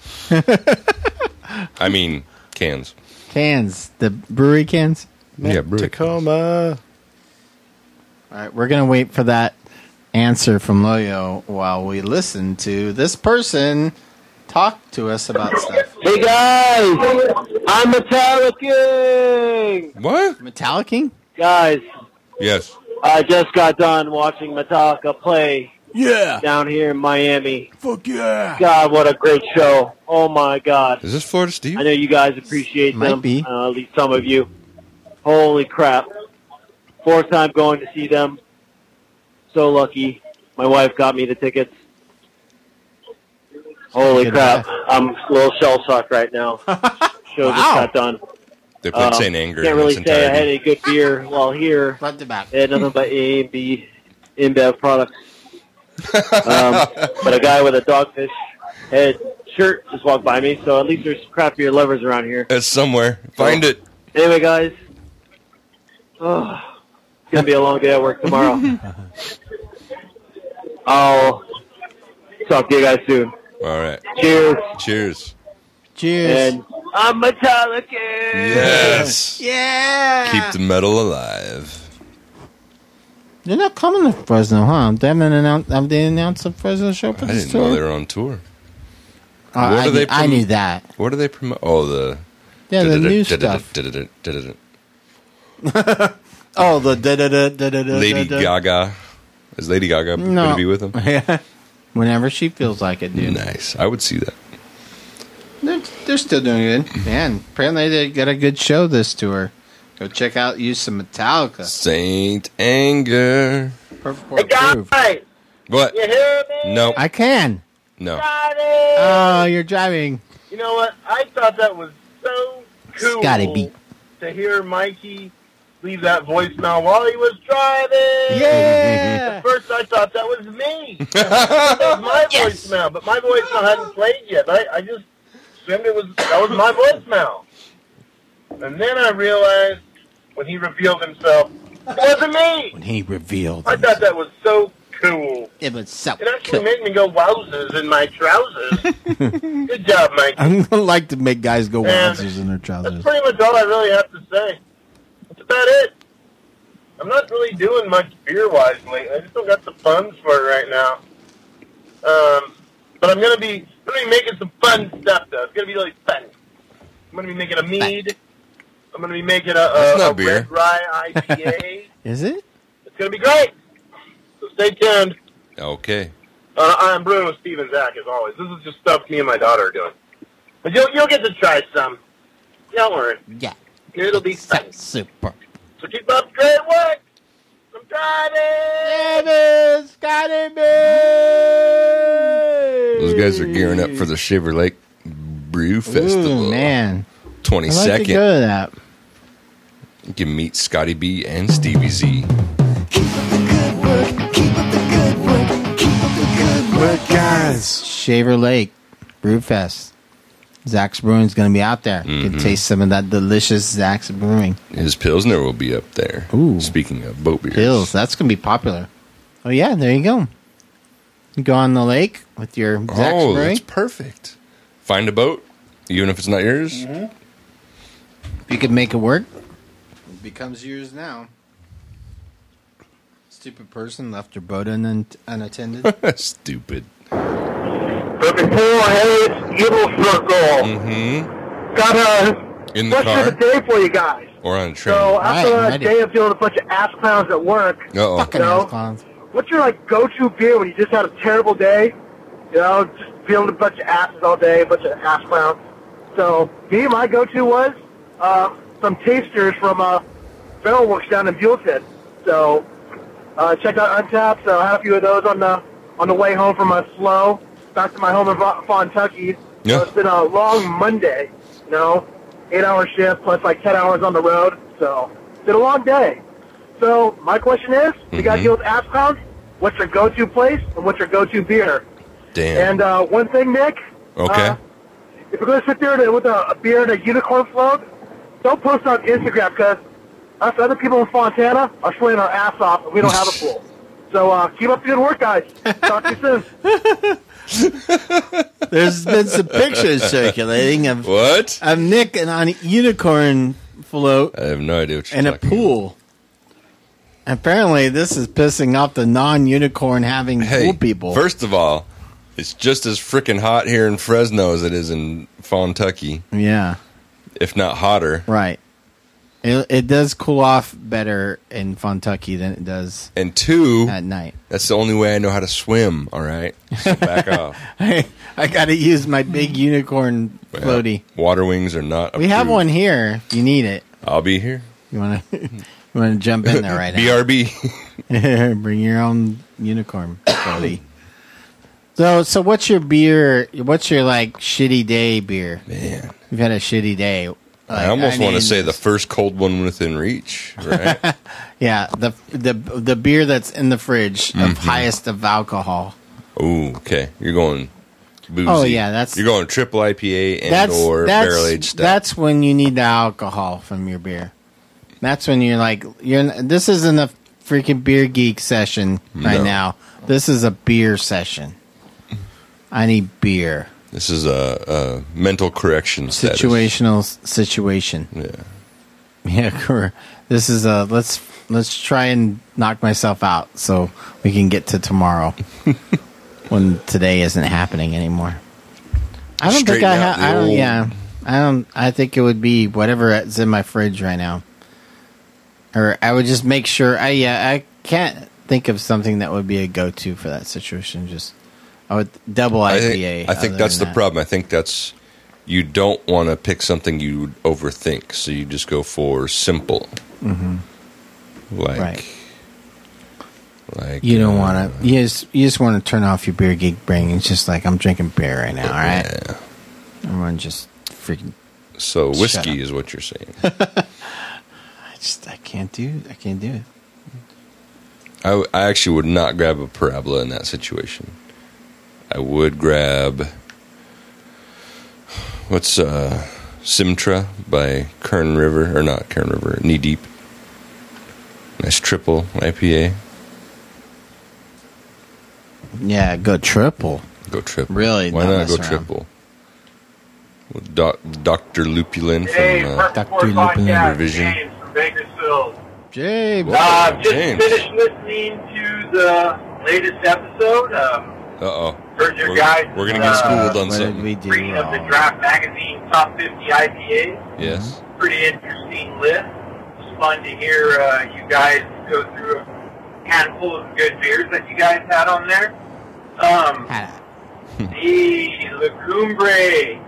I mean, cans. cans? The brewery cans. Yeah, brewery Tacoma. All right, we're gonna wait for that answer from Loyo while we listen to this person talk to us about stuff. Hey guys, I'm Metallic King. What? Metallic King? Guys, Yes. I just got done watching Metallica play Yeah. down here in Miami. Fuck yeah. God, what a great show. Oh my God. Is this Florida Steve? I know you guys appreciate Might them, be. Uh, at least some of you. Holy crap. Fourth time going to see them. So lucky. My wife got me the tickets. Holy Good crap. enough. I'm a little shell-shocked right now. Show just Wow. got done. They played Um, Saint Anger Can't in really its say I had entirety. any good beer while here. Front to back. They had nothing but A and B InBev products. um, but a guy with a dogfish head shirt just walked by me, so at least there's craft beer lovers around here. It's somewhere. Find it. Anyway, guys, oh, it's going to be a long day at work tomorrow. I'll talk to you guys soon. All right. Cheers. Cheers. Cheers. And I'm Metallica. Yes. yeah. Keep the metal alive. They're not coming to Fresno, huh? They haven't announced. Have they announced the Fresno show for I this didn't tour? know they were on tour. Oh, What I, do they knew, I prom- knew that. What do they promote? Oh, the Yeah, the new stuff. Oh, the da da da da da da. Lady da. Gaga. Is Lady Gaga going No. to be with them? Yeah. Whenever she feels like it, dude. Nice. I would see that. They're, they're still doing good. Man, apparently they got a good show this tour. Go check out, use some Metallica. Saint Anger. Perfect Hey, approved. guys, What? you hear me? No. I can. No. Got it. Oh, you're driving. You know what? I thought that was so cool Scotty B. to hear Mikey leave that voicemail while he was driving. Yeah. At first, I thought that was me. That was my voicemail, but my voicemail hadn't played yet. I, I just assumed it was that was my voicemail. And then I realized when he revealed himself, it wasn't me. When he revealed I thought that was so cool. it was so It actually cool. made me go wowzers in my trousers. Good job, Mikey. I'm gonna like to make guys go Man, wowzers in their That's trousers. pretty much all I really have to say. That's about it. I'm not really doing much beer-wise lately. I just don't got the funds for it right now. Um, but I'm gonna be, I'm gonna be making some fun stuff though. It's gonna be really fun. I'm gonna be making a mead. I'm gonna be making a, That's a, not a beer. red rye I P A. Is it? It's gonna be great. So stay tuned. Okay. Uh, I'm brewing with Steve and Zach as always. This is just stuff me and my daughter are doing. But you'll you'll get to try some. Don't worry. Yeah. It'll be So fun. super. So keep up the great work. I'm driving. Davis, got it, man. Those guys are gearing up for the Shiver Lake Brew Festival. Ooh, man. I'd like to twenty-second. go to that. You can meet Scotty B and Stevie Z. Keep up the good work. Keep up the good work. Keep up the good work, guys. Shaver Lake Brewfest. Zach's Brewing's going to be out there. You Mhm. can taste some of that delicious Zach's Brewing. His Pilsner will be up there. Ooh. Speaking of boat beers. Pills. That's going to be popular. Oh, yeah. There you go. You go on the lake with your Zach's Oh, Brewing. that's perfect. Find a boat, even if it's not yours. If you could make it work, it becomes yours now. Stupid person left her boat un- unattended. Stupid. Perfect four, hey, it's Evil Circle. Mm-hmm. Got a In the question car of the day for you guys. or on a train. So after Right, a ready. day of dealing with a bunch of ass clowns at work, Uh-oh. Fucking No. ass clowns. what's your like go-to beer when you just had a terrible day? You know, just dealing with a bunch of asses all day, a bunch of ass clowns. So me, my go-to was uh, some tasters from uh, Barrel Works down in Buellton. So uh, check out Untapped. So I had a few of those on the on the way home from a slow back to my home in Va- Kentucky. Yeah. So it's been a long Monday. You know, eight-hour shift plus like ten hours on the road. So it's been a long day. So my question is, you got to Mhm. deal with ass clowns. What's your go-to place and what's your go-to beer? Damn. And uh, one thing, Nick. Okay. Uh, if you're going to sit there to, with a, a beer and a unicorn float, don't post on Instagram because us other people in Fontana are sweating our ass off and we don't have a pool. So uh, keep up the good work, guys. Talk to you soon. There's been some pictures circulating of, what? of Nick and on a unicorn float I have no idea what you're in a talking pool. Apparently, this is pissing off the non-unicorn having Hey, pool people. first of all, it's just as freaking hot here in Fresno as it is in Fontucky, yeah, if not hotter. right. It, it does cool off better in Fontucky than it does And two, at night. that's the only way I know how to swim, all right? So back off. I, I got to use my big unicorn floaty. Yeah, water wings are not We have approved. one here. If you need it, I'll be here. you want to you want to jump in there right B R B. now? Bring your own unicorn floaty. So, so what's your beer? What's your like shitty day beer? Man. You've had a shitty day. I Like, almost want mean, to say the first cold one within reach, right? yeah the the the beer that's in the fridge of Mm-hmm. highest of alcohol. Ooh, okay. You're going boozy. Oh, yeah, that's- You're going triple I P A and That's or that's barrel aged stout. that's when you need the alcohol from your beer. That's when you're like you're. This isn't a freaking beer geek session right No. now. This is a beer session. I need beer. This is a, a mental correction status. Situational s- situation. Yeah. Yeah, correct. This is a let's let's try and knock myself out so we can get to tomorrow when today isn't happening anymore. I don't think Straighten I out have. the I don't. old- Yeah, I don't. I think it would be whatever is in my fridge right now, or I would just make sure. I yeah. I can't think of something that would be a go-to for that situation. Just I would double I I think, P A. I think other that's than the that. problem. I think that's you don't want to pick something you would overthink, so you just go for simple. Mm-hmm. Like, Right. like You don't uh, want to. You just you just want to turn off your beer geek brain. It's just like I'm drinking beer right now. All right, Yeah. everyone just freaking. So Shut whiskey up. is what you're saying. I just I can't do. I can't do it. I, w- I actually would not grab a Parabola in that situation. I would grab what's uh, Simtra by Kern River, or not Kern River, Knee Deep. Nice triple I P A. Yeah, go triple. Go triple. Really, Why not not mess go around. triple? With Doc, Doctor Lupulin Hey, from uh, First Doctor Report Lupin Podcast, Revision. James from Bakersfield. James. Uh, just James. finished listening to the latest episode. Um, Uh oh. heard your We're, guys. we're gonna get uh, schooled on What did something. we do Reading of the wrong? Draft Magazine Top fifty I P As. Yes. Pretty interesting list. It's fun to hear uh, you guys go through a handful of good beers that you guys had on there. Um, the La Cumbre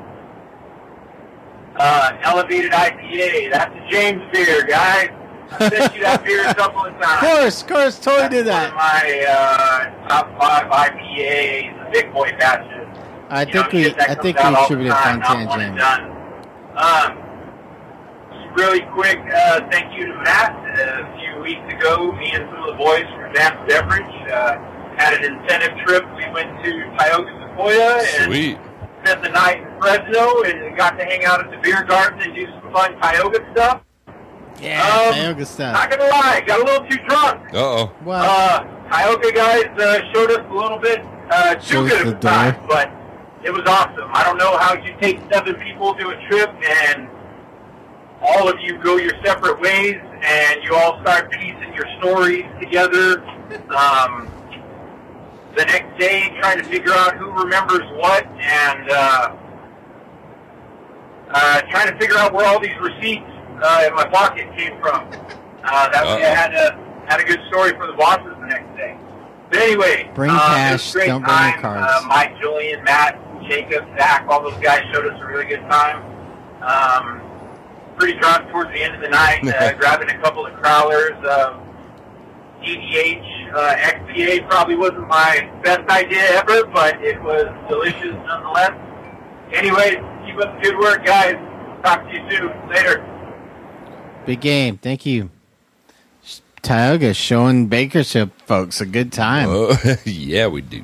uh, Elevated I P A. That's a James beer, guys. I sent you that beer a couple of Of times. course, of course, totally did That's that. one of my uh, top five I P As, the big boy batches. I You think know, we, shit that I comes think we out all the attributed time, not Fontana one and James. done. Um, really quick, uh, thank you to Matt. Uh, a few weeks ago, me and some of the boys from Advanced Beverage uh, had an incentive trip. We went to Tioga Sequoia and Sweet. spent the night in Fresno and got to hang out at the beer garden and do some fun Tioga stuff. Yeah, Um, Tioga Not stuff. gonna lie, got a little too drunk. Uh oh. Well, Uh, Tioga guys uh, showed us a little bit uh, too Showed good the of a time, door. but it was awesome. I don't know how you take seven people to a trip and all of you go your separate ways and you all start piecing your stories together. Um, the next day, trying to figure out who remembers what and uh, uh, trying to figure out where all these receipts uh, in my pocket came from. Uh, that way I Uh-oh. had a, had a good story for the bosses the next day. But anyway, Bring uh, it was cash, a great don't bring your time. cards. Uh, Mike, Julian, Matt, Jacob, Zach, all those guys showed us a really good time. Um, pretty drunk towards the end of the night, uh, grabbing a couple of crowlers. Um, E D H uh, X P A probably wasn't my best idea ever, but it was delicious nonetheless. Anyway, keep up the good work, guys. Talk to you soon. Later. big game. Thank you. Tioga showing Bakersfield folks a good time. Oh, yeah, we do.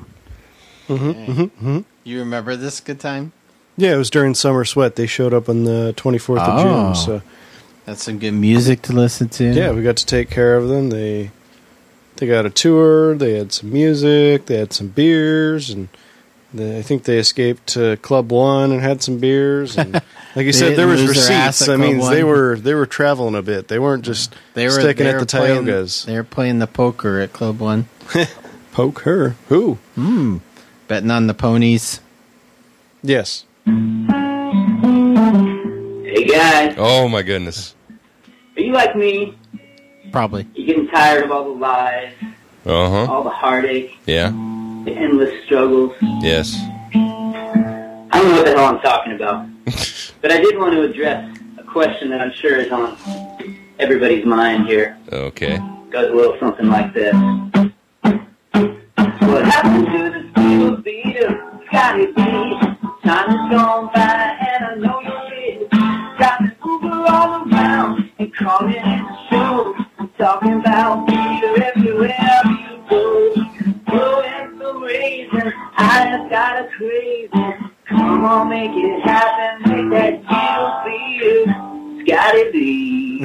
You remember this good time? Yeah, it was during Summer Sweat. They showed up on the twenty-fourth of Oh. June. So, That's some good music to listen to. yeah, we got to take care of them. They they got a tour. They had some music. They had some beers, and The, I think they escaped to Club One and had some beers. And like you said, didn't there was lose their ass receipts. at I mean, Club they One. were they were traveling a bit. They weren't just They were sticking they at were the playing- Tiogas. They were playing the poker at Club One, Poke her. Who? betting on the ponies. Yes. Hey guys, Oh my goodness. are you like me? Probably. You getting tired of all the lies, Uh huh. all the heartache, Yeah. the endless struggles? Yes. I don't know what the hell I'm talking about. But I did want to address a question that I'm sure is on everybody's mind here. Okay. It goes a little something like this. What happened to the steel beater? Scotty B. Time has gone by and I know you're it. Got me Uber all around and calling in the show. I'm talking about beer everywhere you go. Blowing some raisin, I just got a crazy. Come on, make it happen, make that deal beer. Scotty B.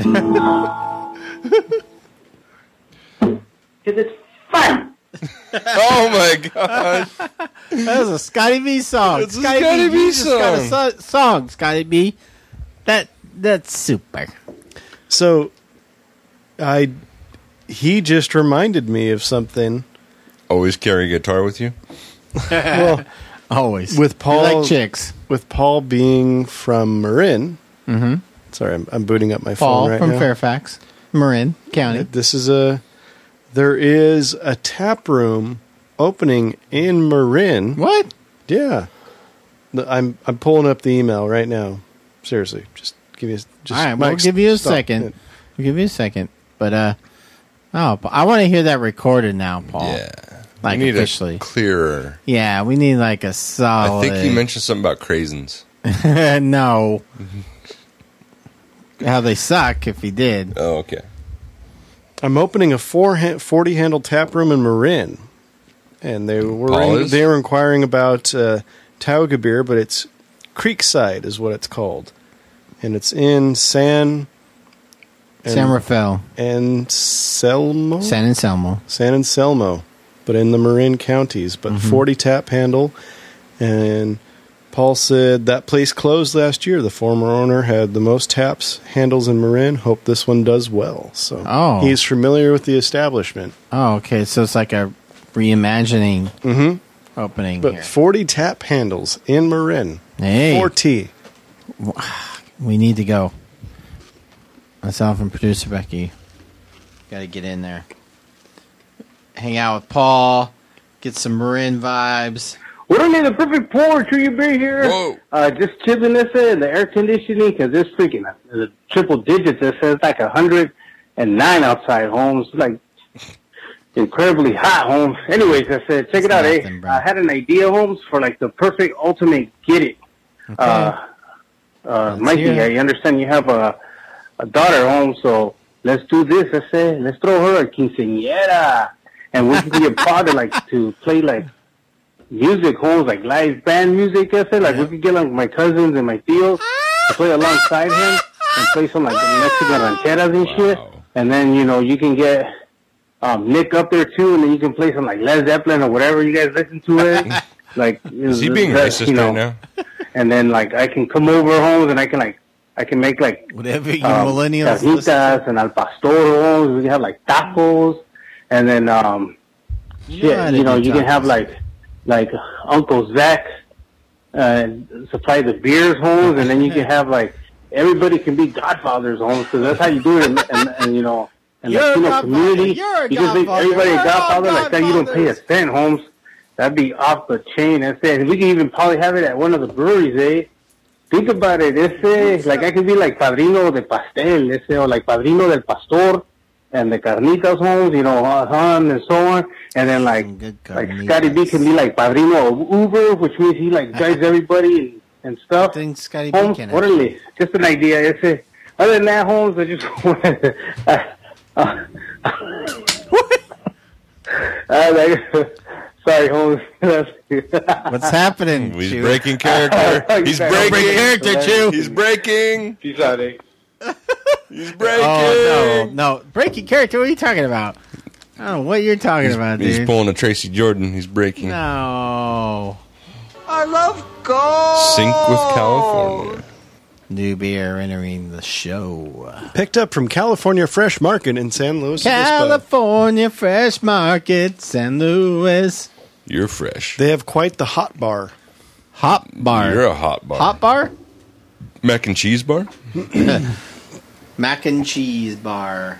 Cause it's fun. Oh my god. That was a Scotty B song. It's a Scotty B you just got a song. so- song, Scotty B. That that's super. So, I he just reminded me of something. Always carry a guitar with you? Well, Always with You Paul like chicks. with Paul being from Marin. Mm-hmm. Sorry, I'm, I'm booting up my Paul phone right from now. Fairfax, Marin County. This is a there is a tap room opening in Marin. What? Yeah, The- I'm I'm pulling up the email right now. Seriously, just give me a, just All right, we'll Mike, give you a stop. second. We'll give you a second. But uh, oh, I want to hear that recorded now, Paul. Yeah. Like we need officially. a clearer. Yeah, we need like a solid. I think you mentioned something about craisins. no. How they suck if he did. Oh, okay. I'm opening a four ha- forty handle tap room in Marin, and they were Paul in, is? they were inquiring about uh, Tauga beer, but it's Creekside is what it's called, and it's in San and, San Rafael, and Selmo, San Anselmo. San Anselmo, but in the Marin counties. But Mm-hmm. forty tap handle, and Paul said that place closed last year. The former owner had the most taps handles in Marin. Hope this one does well. So Oh. he's familiar with the establishment. Oh, okay. So it's like a reimagining Mm-hmm. opening But here. forty tap handles in Marin. Hey. four T. We need to go. Myself and producer Becky got to get in there, hang out with Paul, get some Marin vibes. We don't need a perfect pour to you be here. Whoa. Uh, just chilling this in the air conditioning because it's freaking uh, the triple digits. It says like a hundred and nine outside homes, like incredibly hot homes. Anyways, I said check It's it out. nothing, Eh? bro. I had an idea homes for like the perfect ultimate get it. Uh, uh, Let's Mikey, hear it. I understand you have a a daughter home, so let's do this. I said let's throw her a quinceañera, and we can get father like to play like music homes, like live band music. I said like we could get like my cousins and my tios to play alongside him and play some like Mexican rancheras and shit. Wow. And then you know you can get um, Nick up there too, and then you can play some like Led Zeppelin or whatever you guys listen to it. Like Is he being that, racist you know, right now? And then like I can come over homes and I can like I can make like Whatever you um, millennials listen to. carnitas and al pastor homes. We can have like tacos, and then um, You know how yeah, to you know do you can have tacos. like like Uncle Zach uh, supply the beers homes, and then you can have like everybody can be Godfathers homes because that's how you do it, in, and, and you know. And You're a Latino godfather. community, You're a you just make godfather. everybody a We're all godfather like that. You don't pay a godfathers. cent, homes. That'd be off the chain. That's it. And we can even probably have it at one of the breweries, eh? Think about it. Ese, like I could be like padrino de pastel, ese, or like padrino del pastor, and the carnitas homes, you know, on and so on. And then like, Some good like carnitas. Scotty B can be like padrino of Uber, which means he like drives everybody and, and stuff. I think Scotty B Holmes, can orderly. Just an idea. Ese. Other than that, Holmes, I just wanted to, uh, uh, uh, like, sorry, Holmes. What's happening? He's Chew? breaking character. He's Break breaking character, Chew. He's breaking. Peace out, eh? He's breaking. Oh no, no breaking character. What are you talking about? I don't know what you're talking He's, about, he's dude. pulling a Tracy Jordan. He's breaking. No, I love gold. Sync with California. New beer entering the show. Picked up from California Fresh Market in San Luis Obispo. California Fresh Market, San Luis. You're fresh. They have quite the hot bar. Hot bar. You're a hot bar. Hot bar? Mac and cheese bar? Mac and cheese bar.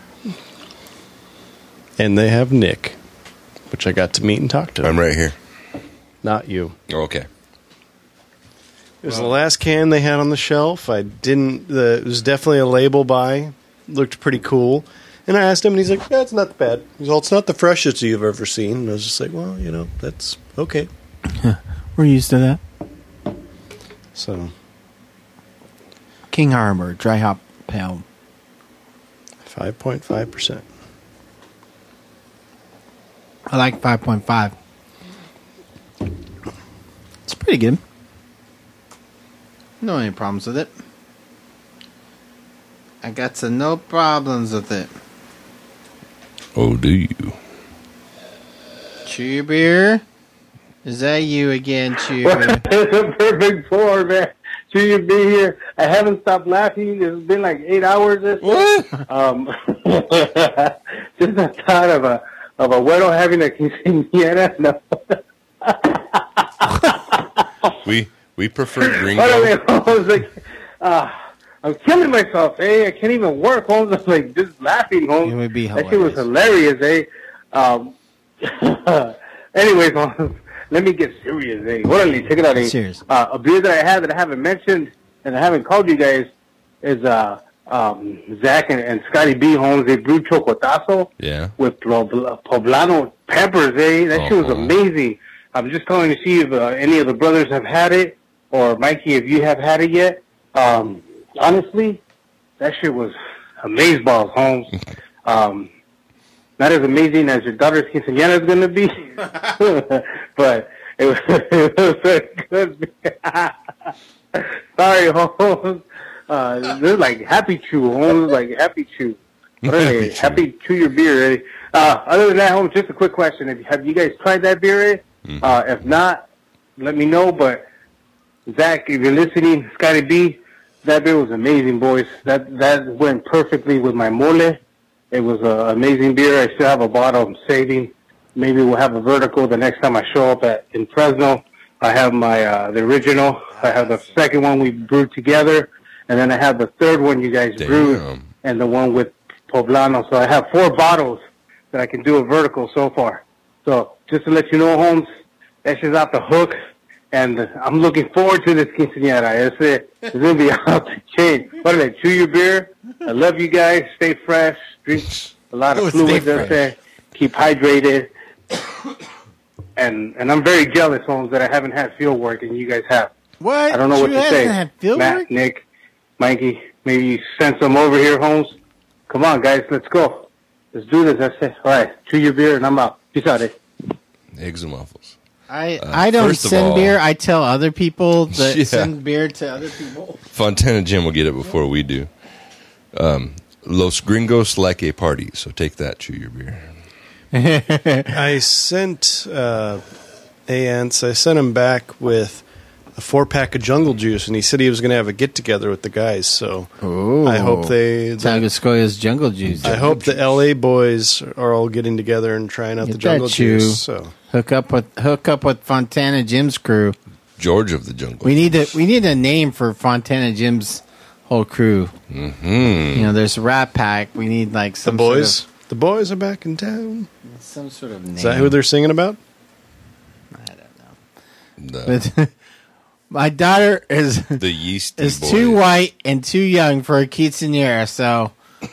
And they have Nick, which I got to meet and talk to. I'm right here. Not you. Okay. It was the last can they had on the shelf. I didn't. The, it was definitely a label buy. Looked pretty cool. And I asked him, and he's like, "Yeah, it's not bad." He's all, "It's not the freshest you've ever seen." And I was just like, "Well, you know, that's okay." We're used to that. So, King Harbor dry hop pale. five point five percent. I like five point five. It's pretty good. No any problems with it. I got some no problems with it. Oh, do you? Chew beer? Is that you again, Chew Well, beer? it's a perfect pour, man. Should you be here? I haven't stopped laughing. It's been like eight hours or so. What? Um, just the thought of a of a güero having a quinceañera. No. We we prefer gringo. I was like, uh, I'm killing myself, eh? I can't even work, Holmes. I was like, just laughing, Holmes. It would be That shit was hilarious. hilarious, eh? Um, anyways, Holmes, let me get serious, eh? Orale, check it out, eh? Serious. Uh, a beer that I had that I haven't mentioned and I haven't called you guys is uh, um, Zach and, and Scotty B. Holmes. They brewed Chocotazo Yeah. with Pobl- Poblano peppers, eh? That shit was Uh-huh. amazing. I'm just calling to see if uh, any of the brothers have had it, or Mikey, if you have had it yet. Um, honestly, that shit was amazeballs, Holmes. Um, not as amazing as your daughter's quinceañera is going to be, but it was, it was a good beer. Sorry, Holmes. Uh, they're like Happy Chew, Holmes, like Happy Chew. What are they? Happy Chew. Happy Chew your beer, eh? Uh, other than that, Holmes, just a quick question. Have you, have you guys tried that beer, eh? Mm-hmm. Uh, if not, let me know. But Zach, if you're listening, Scotty B, that beer was amazing, boys. That that went perfectly with my mole. It was an amazing beer. I still have a bottle I'm saving. Maybe we'll have a vertical the next time I show up at in Fresno. I have my uh, the original. I have the second one we brewed together, and then I have the third one you guys Damn. brewed, and the one with Poblano. So I have four bottles that I can do a vertical so far. So just to let you know, Holmes, that shit's out the hook, and I'm looking forward to this quinceañera. It's, it. It's going to be out the chain. What are they? Chew your beer. I love you guys. Stay fresh. Drink a lot of Oh, fluids. stay That's it. Keep hydrated. And and I'm very jealous, Holmes, that I haven't had field work and you guys have. What? I don't know what Chew to hasn't say. had field Matt, work? Nick, Mikey, maybe you send some over here, Holmes. Come on, guys. Let's go. Let's do this. That's it. All right. Chew your beer, and I'm out. Peace out, eh? Eggs and waffles. I, Uh, I don't first of send all- beer. I tell other people that Yeah. send beer to other people. Fontana Jim will get it before we do. Um, Los Gringos like a party, so take that, chew your beer. I sent uh, Ants. I sent him back with a four pack of Jungle Juice, and he said he was going to have a get together with the guys. So Ooh. I hope they. Tagascoya's Jungle Juice. I hope the L A boys are all getting together and trying out Get the Jungle that, Chew. Juice. So Hook up with hook up with Fontana Jim's crew. George of the Jungle. We need a we need a name for Fontana Jim's whole crew. Mm-hmm. You know, there's Rat Pack. We need like the some boys, sort the boys are back in town. of, some sort of name. Is that who they're singing about? I don't know. The, But my daughter is the yeasty is boys. too white and too young for a quinceanera. So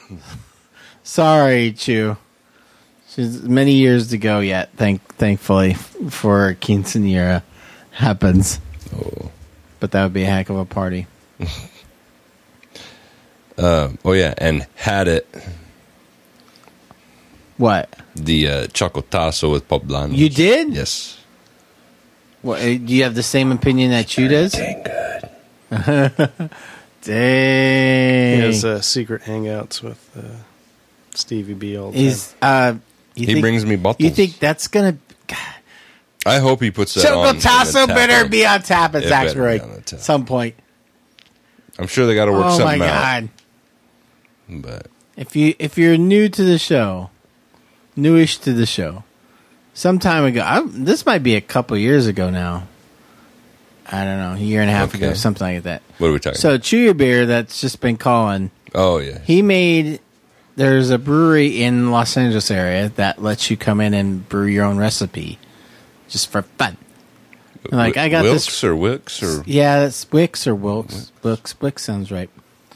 sorry, Chew. She's many years to go yet. Thank thankfully for a quinceanera happens. Oh. But that would be a heck of a party. Uh, oh yeah, and had it What? the uh, chocotazo with poblano. You did? Yes. What, uh, do you have the same opinion that Chew does? Good. Dang. He has uh, secret hangouts with uh, Stevie B all the Is uh, you He think, brings me bottles. You think that's gonna? God, I hope he puts that on. Choco Tasso in the tap better room. be on tap at It Zach's better be Brewery on the tap. at some point. I'm sure they got to work Oh my something out. god! But If you if you're new to the show, newish to the show, some time ago, I, this might be a couple years ago now. I don't know, a year and a half Okay. ago, something like that. what are we talking So Chew Your Beer, that's just been calling. about? Oh, yeah. He made. There's a brewery in Los Angeles area that lets you come in and brew your own recipe, just for fun. Like I got Wilkes this. or Wicks or Yeah, that's Wicks or Wilkes. Wilkes. Wicks sounds right.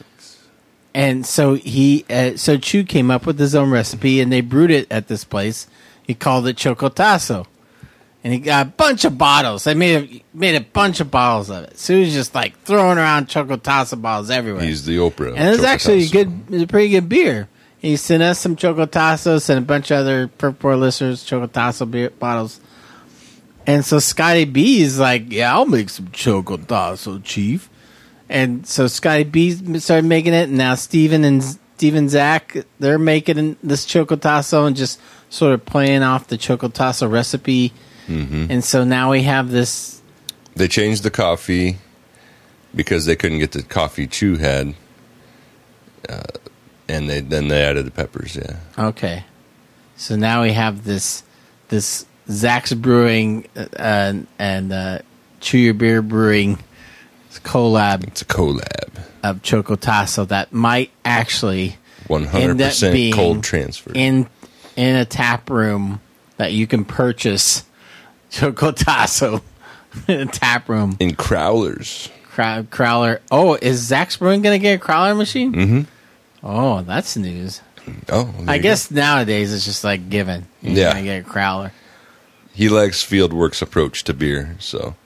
And so he, uh, so Chew came up with his own recipe, and they brewed it at this place. He called it Choco Tasso, and he got a bunch of bottles. They made a, made a bunch of bottles of it. So he was just like throwing around Choco Tasso bottles everywhere. he's the Oprah. and it's Choco actually a Tasso. good, it's a pretty good beer. He sent us some Choco Tasso, sent a bunch of other Purple listeners Choco Tasso beer bottles. And so Scotty B is like, yeah, I'll make some Choco Tasso, Chief. And so Scotty B started making it, and now Steven and Steven Zach, they're making this Choco Tasso and just sort of playing off the Choco Tasso recipe. Mm-hmm. And so now we have this. They changed the coffee because they couldn't get the coffee Chew had. Uh, and they then they added the peppers, yeah. Okay. So now we have this this Zach's Brewing uh, and uh, Chew Your Beer Brewing collab It's a collab. of Choco Tasso that might actually one hundred end up percent being cold transfer. in in a tap room that you can purchase Choco Tasso in a tap room. in Crowlers. Crow- Crowler. Oh, is Zach's Brewing going to get a Crowler machine? Mm-hmm. Oh, that's news. Oh, there I you guess nowadays it's just like given. You're Yeah. going to get a Crowler. go. He likes Fieldworks' approach to beer, so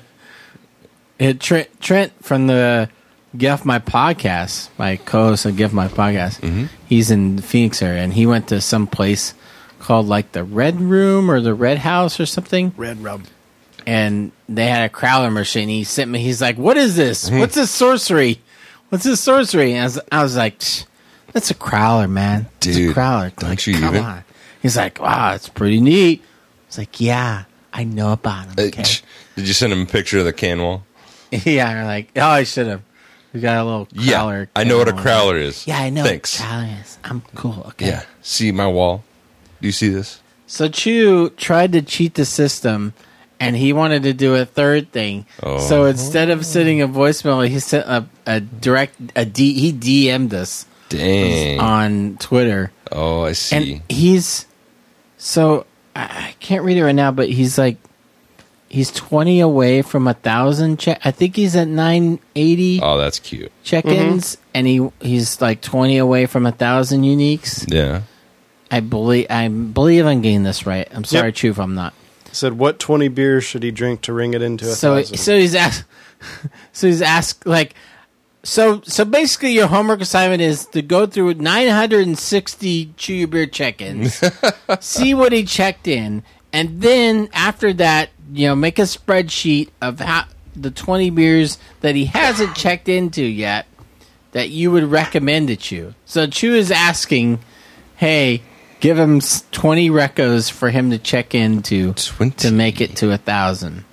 It, Trent, Trent from the Get My Podcast, my co-host of Get My Podcast, Mm-hmm. he's in the Phoenix area, and he went to some place called like the Red Room or the Red House or something. Red Rum. And they had a Crowler machine. He sent me. He's like, "What is this? Mm-hmm. What's this sorcery? What's this sorcery?" And I was, I was like, "Tch, "That's a Crowler, man. It's a Dude, Crowler." don't Like, you come even? on. He's like, "Wow, it's pretty neat." I was like, "Yeah, I know about him." Uh, Okay. Did you send him a picture of the can wall? Yeah, we're like, oh, I should have. We got a little Crowler. Yeah, I know what a camera. Crowler is. Yeah, I know Thanks. what a Crowler is. I'm cool. Okay. Yeah. See my wall? Do you see this? So Chew tried to cheat the system, and he wanted to do a third thing. Oh. So instead of sending a voicemail, he sent a, a direct a D. He D M'd us Dang. on Twitter, Oh, I see. and he's so I, I can't read it right now, but he's like he's twenty away from a thousand. Check. I think he's at nine eighty. Oh, that's cute. check-ins, and he he's like twenty away from a thousand uniques. Yeah. I believe I believe I'm getting this right. I'm sorry, Yep. Chew, if I'm not. Said, what twenty beers should he drink to ring it into a So thousand? so he's asked. So he's asked like. So so basically, your homework assignment is to go through nine hundred sixty Chew Your Beer check-ins, see what he checked in, and then after that, you know, make a spreadsheet of how the twenty beers that he hasn't checked into yet that you would recommend to Chew. So Chew is asking, hey, give him s- twenty recos for him to check into twenty. to make it to a thousand.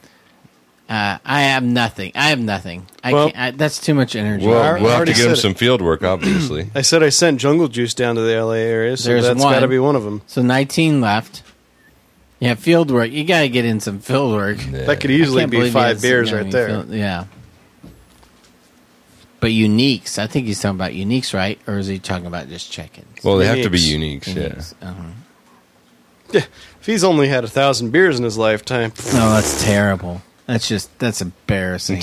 Uh, I have nothing. I have nothing. I Well- can't. I, that's too much energy. Well, I we'll have to already give him said some field work, obviously. I said I sent Jungle Juice down to the L A area, so There's that's one. got to be one of them. So nineteen left. Yeah, field work. You got to get in some field work. Yeah. That could I easily can't be believe he five has- beers yeah, right he there. filled- yeah. But uniques. I think he's talking about uniques, right? Or is he talking about just check-ins? Well, they have to be Uniques. unique. Yeah. Uniques. Uh-huh. If he's only had a thousand beers in his lifetime, No, that's terrible. That's just that's embarrassing.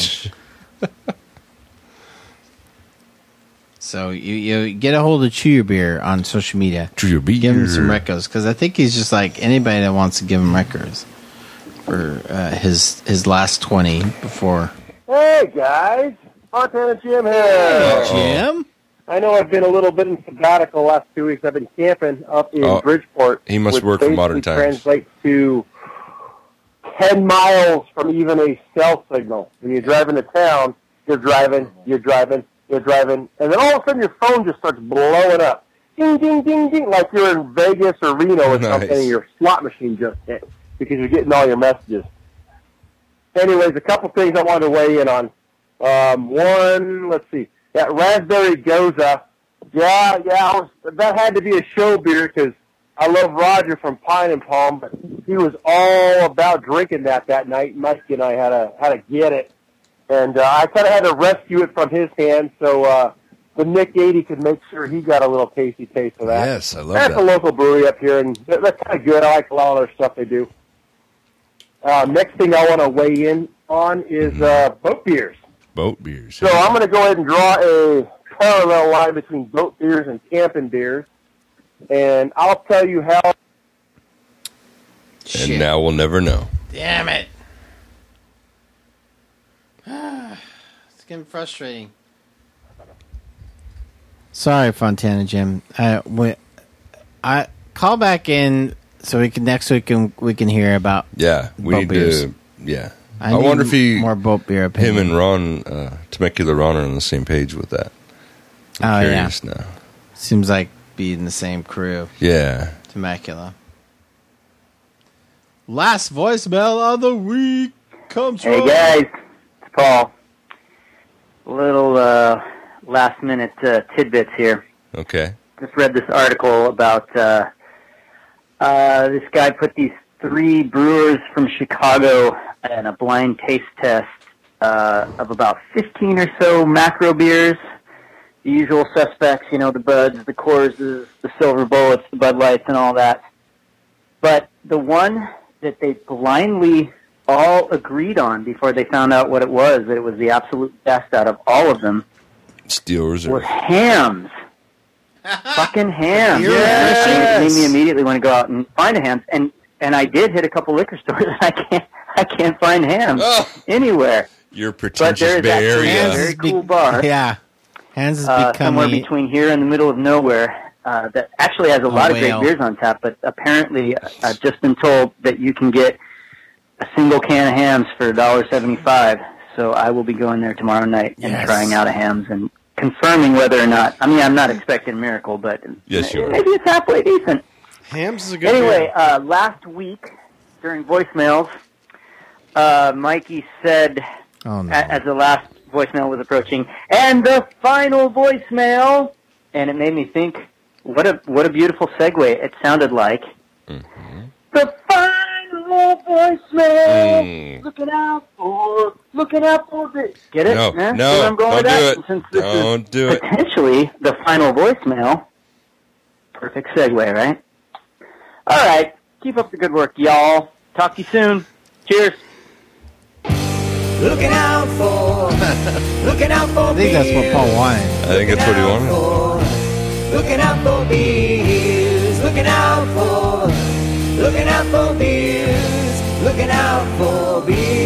So you you get a hold of Chew Your Beer on social media. Chew Your Beer. Give him some recos because I think he's just like anybody that wants to give him recos for uh, his his last twenty before. Hey guys, Montana Jim here. Jim, I know I've been a little bit in sabbatical the last two weeks. I've been camping up in Oh, Bridgeport. he must which work for Modern basically Times. Translates to ten miles from even a cell signal. When you drive into town, you're driving, you're driving, you're driving, and then all of a sudden your phone just starts blowing up. Ding, ding, ding, ding, like you're in Vegas or Reno or Nice. something, and your slot machine just hit. because you're getting all your messages. Anyways, a couple things I wanted to weigh in on. Um, one, let's see, that Raspberry Goza. Yeah, yeah, I was, that had to be a show beer because I love Roger from Pine and Palm, but he was all about drinking that that night. Mikey and I had to had to get it, and uh, I kind of had to rescue it from his hands so uh, the Nick eighty could make sure he got a little tasty taste of that. Yes, I love That's that. a local brewery up here, and that- that's kind of good. I like a lot of their stuff they do. Uh, next thing I want to weigh in on is uh, boat beers. Boat beers. So I'm going to go ahead and draw a parallel line between boat beers and camping beers, and I'll tell you how. and Shit. now we'll never know. Damn it. It's getting frustrating. Sorry, Fontana Jim. I, we, I call back in so we can next week can, we can hear about. Yeah, we Boat need beers. to. Yeah, I, I, need wonder if he, more boat beer. him Opinion. and Ron, uh, Temecula Ron, are on the same page with that. oh I'm yeah, curious now. seems like being the same crew. Yeah. Temecula. Last voicemail of the week comes Hey from. guys, it's Paul. Little uh, last minute uh, tidbits here. Okay. Just read this article about uh, uh, this guy put these three brewers from Chicago in a blind taste test uh, of about fifteen or so macro beers. The usual suspects, you know, the Buds, the Coorses, the Silver Bullets, the Bud Lights, and all that. But the one that they blindly all agreed on before they found out what it was, that it was the absolute best out of all of them, Steel was Reserve. Hams. Fucking Hams. Yes. And it made me immediately want to go out and find a Hams. And and I did hit a couple liquor stores, and I can't I can't find Hams Oh. anywhere. Your But pretentious there is Bay actually Area. a very is be- cool bar. Yeah, Hans is uh, somewhere becoming. between here and the middle of nowhere uh, that actually has a lot of whale. great beers on tap, but apparently uh, I've just been told that you can get a single can of Hams for one dollar seventy-five, so I will be going there tomorrow night and Yes. trying out a Hams and confirming whether or not, I mean, I'm not expecting a miracle, but Yes, you are. maybe it's halfway decent. Hams is a good Anyway, beer. uh, last week during voicemails, uh, Mikey said, Oh no! a- as the last voicemail was approaching, and the final voicemail, and it made me think, what a what a beautiful segue it sounded like. Mm-hmm. The final voicemail, Mm. looking out for, looking out for this. Get it? No, Eh? no, See where I'm going don't with do that? it. Since this Don't is do it. potentially the final voicemail, perfect segue, right? All right, keep up the good work, y'all. Talk to you soon. Cheers. Looking out for, looking out for I think that's what Paul wanted. I think that's what he wanted. wanted. Looking out for beers, looking out for, looking out for beers, looking out for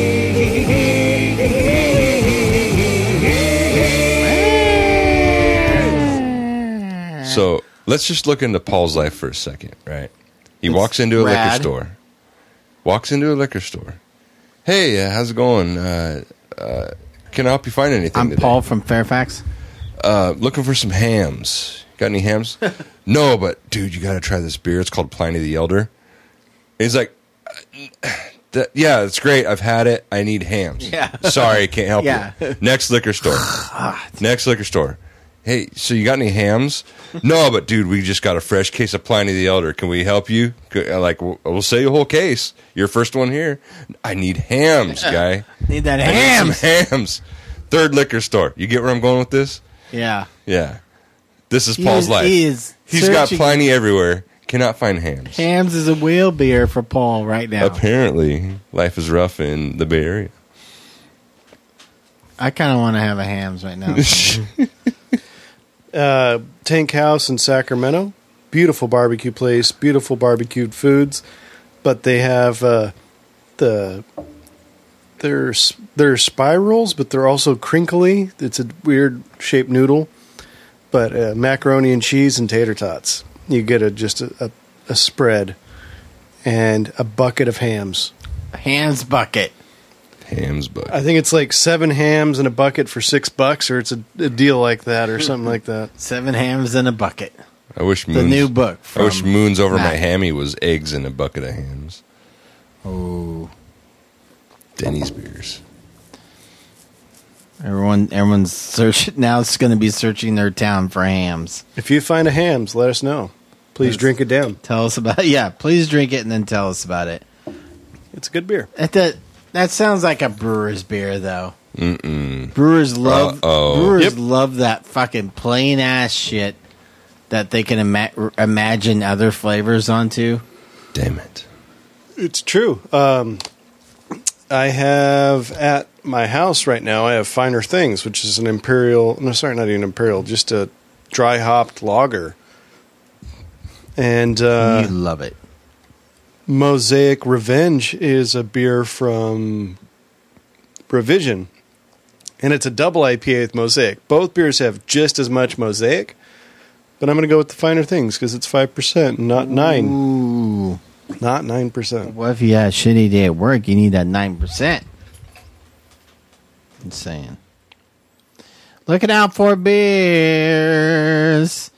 beers. So let's just look into Paul's life for a second, right? He walks into a liquor rad. store. Walks into a liquor store. Hey, uh, how's it going? Uh, uh, can I help you find anything I'm today? Paul from Fairfax. Uh, looking for some hams. Got any hams? No, but dude, you got to try this beer. It's called Pliny the Elder. And he's like, uh, that, yeah, it's great. I've had it. I need hams. Yeah. Sorry, I can't help Yeah. you. Next liquor store. Next liquor store. Hey, so you got any hams? No, but dude, we just got a fresh case of Pliny the Elder. Can we help you? Could- Like, we'll, we'll sell you a whole case. Your first one here. I need hams, guy. Need that I ham. need some hams. Third liquor store. You get where I'm going with this? Yeah. Yeah. This is He Paul's is- life. he is He's got searching- Pliny everywhere. Cannot find hams. Hams is a whale beer for Paul right now. Apparently, life is rough in the Bay Area. I kind of want to have a hams right now. Uh, Tank House in Sacramento, beautiful barbecue place, beautiful barbecued foods, but they have uh, the they're s- they're spirals, but they're also crinkly. It's a weird shaped noodle, but uh, macaroni and cheese and tater tots. You get a just a, a, a spread and a bucket of hams. Hams bucket. Hams, but I think it's like seven hams in a bucket for six bucks, or it's a, a deal like that, or something like that. Seven hams in a bucket. I wish The Moon's, new book. I wish from Moons Over My Mac. Hammy was eggs in a bucket of hams. Oh, Denny's beers. everyone, everyone's searching now. It's going to be searching their town for hams. If you find a hams, let us know. Please Yes. drink it down. Tell us about it. Yeah, please drink it and then tell us about it. It's a good beer. That that, that sounds like a brewer's beer, though. Mm-mm. Brewers love Uh-oh. brewers Yep. love that fucking plain ass shit that they can ima- imagine other flavors onto. Damn it. It's true. Um, I have at my house right now, I have Finer Things, which is an imperial, no, sorry, not even imperial, just a dry hopped lager. And uh, you love it. Mosaic Revenge is a beer from Revision. And it's a double I P A with Mosaic. Both beers have just as much Mosaic, but I'm going to go with the Finer Things because it's five percent, not nine. Ooh. Not nine percent. What if you had a shitty day at work? You need that nine percent. I'm saying. Looking out for beers.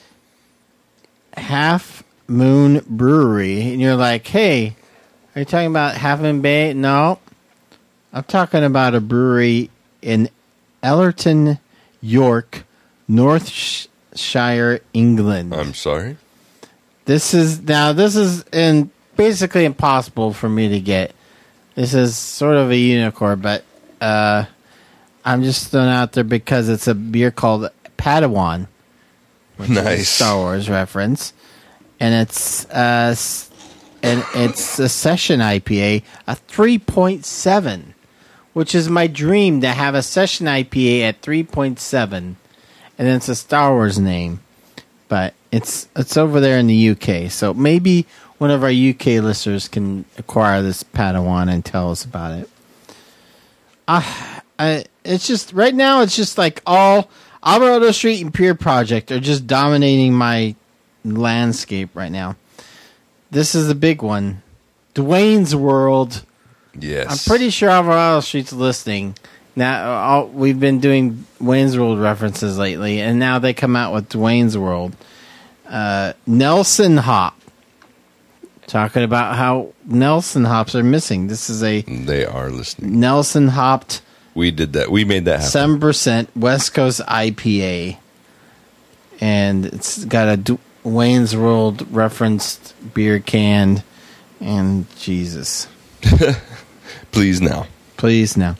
Half Moon Brewery. And you're like, hey, are you talking about Half Moon Bay? No. I'm talking about a brewery in Ellerton, York, Northshire, England. I'm sorry. This is now. This is in basically impossible for me to get. This is sort of a unicorn, but uh, I'm just throwing it out there because it's a beer called Padawan, which is a Nice. Star Wars reference, and it's uh, s- and it's a session I P A, a three point seven, which is my dream to have a session I P A at three point seven, and it's a Star Wars name. But it's it's over there in the U K, so maybe one of our U K listeners can acquire this Padawan and tell us about it. Uh, I, it's just right now. It's just like all Alvarado Street and Pier Project are just dominating my landscape right now. This is the big one, Dwayne's World. Yes. I'm pretty sure Alvarado Street's listening. Now all, we've been doing Wayne's World references lately, and now they come out with Dwayne's World. Uh, Nelson Hop, talking about how Nelson hops are missing. This is a They are listening. Nelson hopped We did that. We made that happen. seven percent West Coast I P A, and it's got a D- Wayne's World referenced beer can. And Jesus, Please now. please now.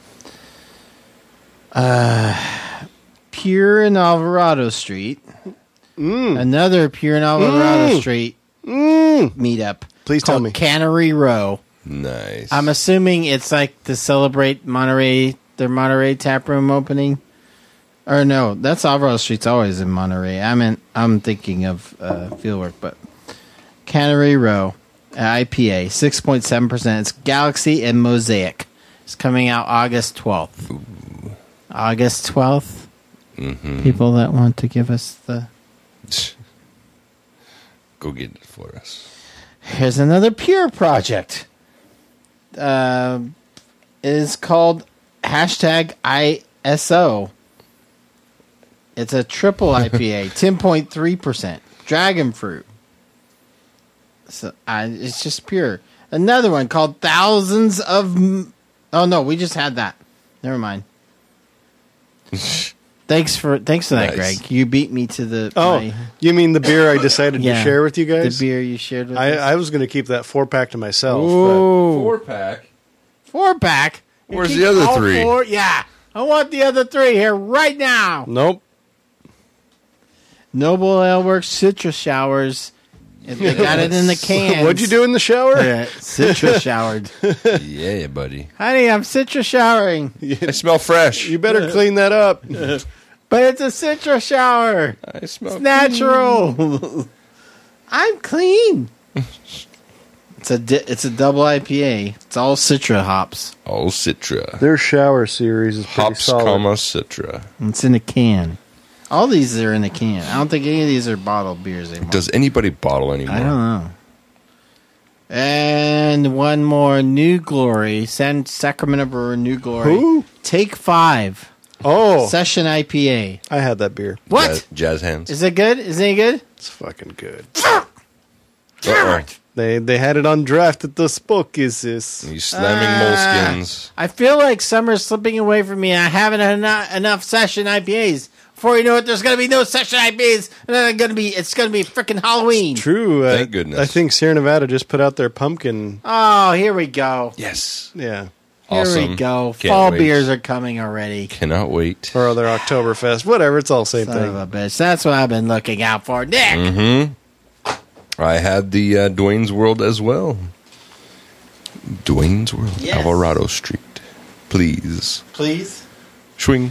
Uh, Pure in Alvarado Street. Another Pure in Alvarado Mm. Street Mm. meetup. Please tell called me. Cannery Row. Nice. I'm assuming it's like to celebrate Monterey, their Monterey tap room opening. Or no, that's Alvarado Street's always in Monterey. I mean, I'm thinking of uh, Fieldwork, but Cannery Row, I P A, six point seven percent. It's Galaxy and Mosaic. It's coming out August twelfth. August twelfth. Mhm. People that want to give us the... Go get it for us. Here's another Pure project. Uh, it is called hashtag I S O. It's a triple I P A, ten point three percent. Dragon fruit. So uh, it's just pure. Another one called Thousands of... M- oh, no, we just had that. Never mind. Thanks for thanks for that, Nice. Greg. You beat me to the... Oh, my- you mean the beer I decided Yeah, to share with you guys? the beer you shared with I, us. I was going to keep that four pack to myself. Ooh. Four pack. Four pack. Where's Keep the other all three? four- Yeah, I want the other three here right now. But nope. Noble Ale Works Citrus Showers. If they got it in the cans. What'd you do in the shower? Yeah, citrus showered. Yeah, buddy. Honey, I'm citrus showering. I smell fresh. You better clean that up. But it's a citrus shower. I smell It's natural. I'm clean. It's a di- it's a double I P A. It's all Citra hops. all Citra. Their shower series is pretty Hops, solid. comma, Citra. It's in a can. All these are in a can. I don't think any of these are bottled beers anymore. Does anybody bottle anymore? I don't know. And one more, New Glory, San Sacramento Brewer, New Glory. Who? Take Five, Oh, Session I P A. I had that beer. What? Jazz, jazz hands. Is it good? Is it good? It's fucking good. Uh-oh. They they had it on draft at the Spokies. He's slamming Ah. moleskins. I feel like summer's slipping away from me. I haven't had enough, enough session I P As. Before you know it, there's going to be no session I P As, and then going to be it's going to be freaking Halloween. True. Uh, Thank goodness. I think Sierra Nevada just put out their pumpkin. Oh, here we go. Yes. Yeah. Here Awesome. we go. Can't Fall wait. beers are coming already. Cannot wait. Or their Oktoberfest. Whatever. It's all same Son thing. of a bitch. That's what I've been looking out for. Nick! Mm-hmm. I had the uh, Dwayne's World as well. Dwayne's World, Yes. Alvarado Street. Please. Please? Swing.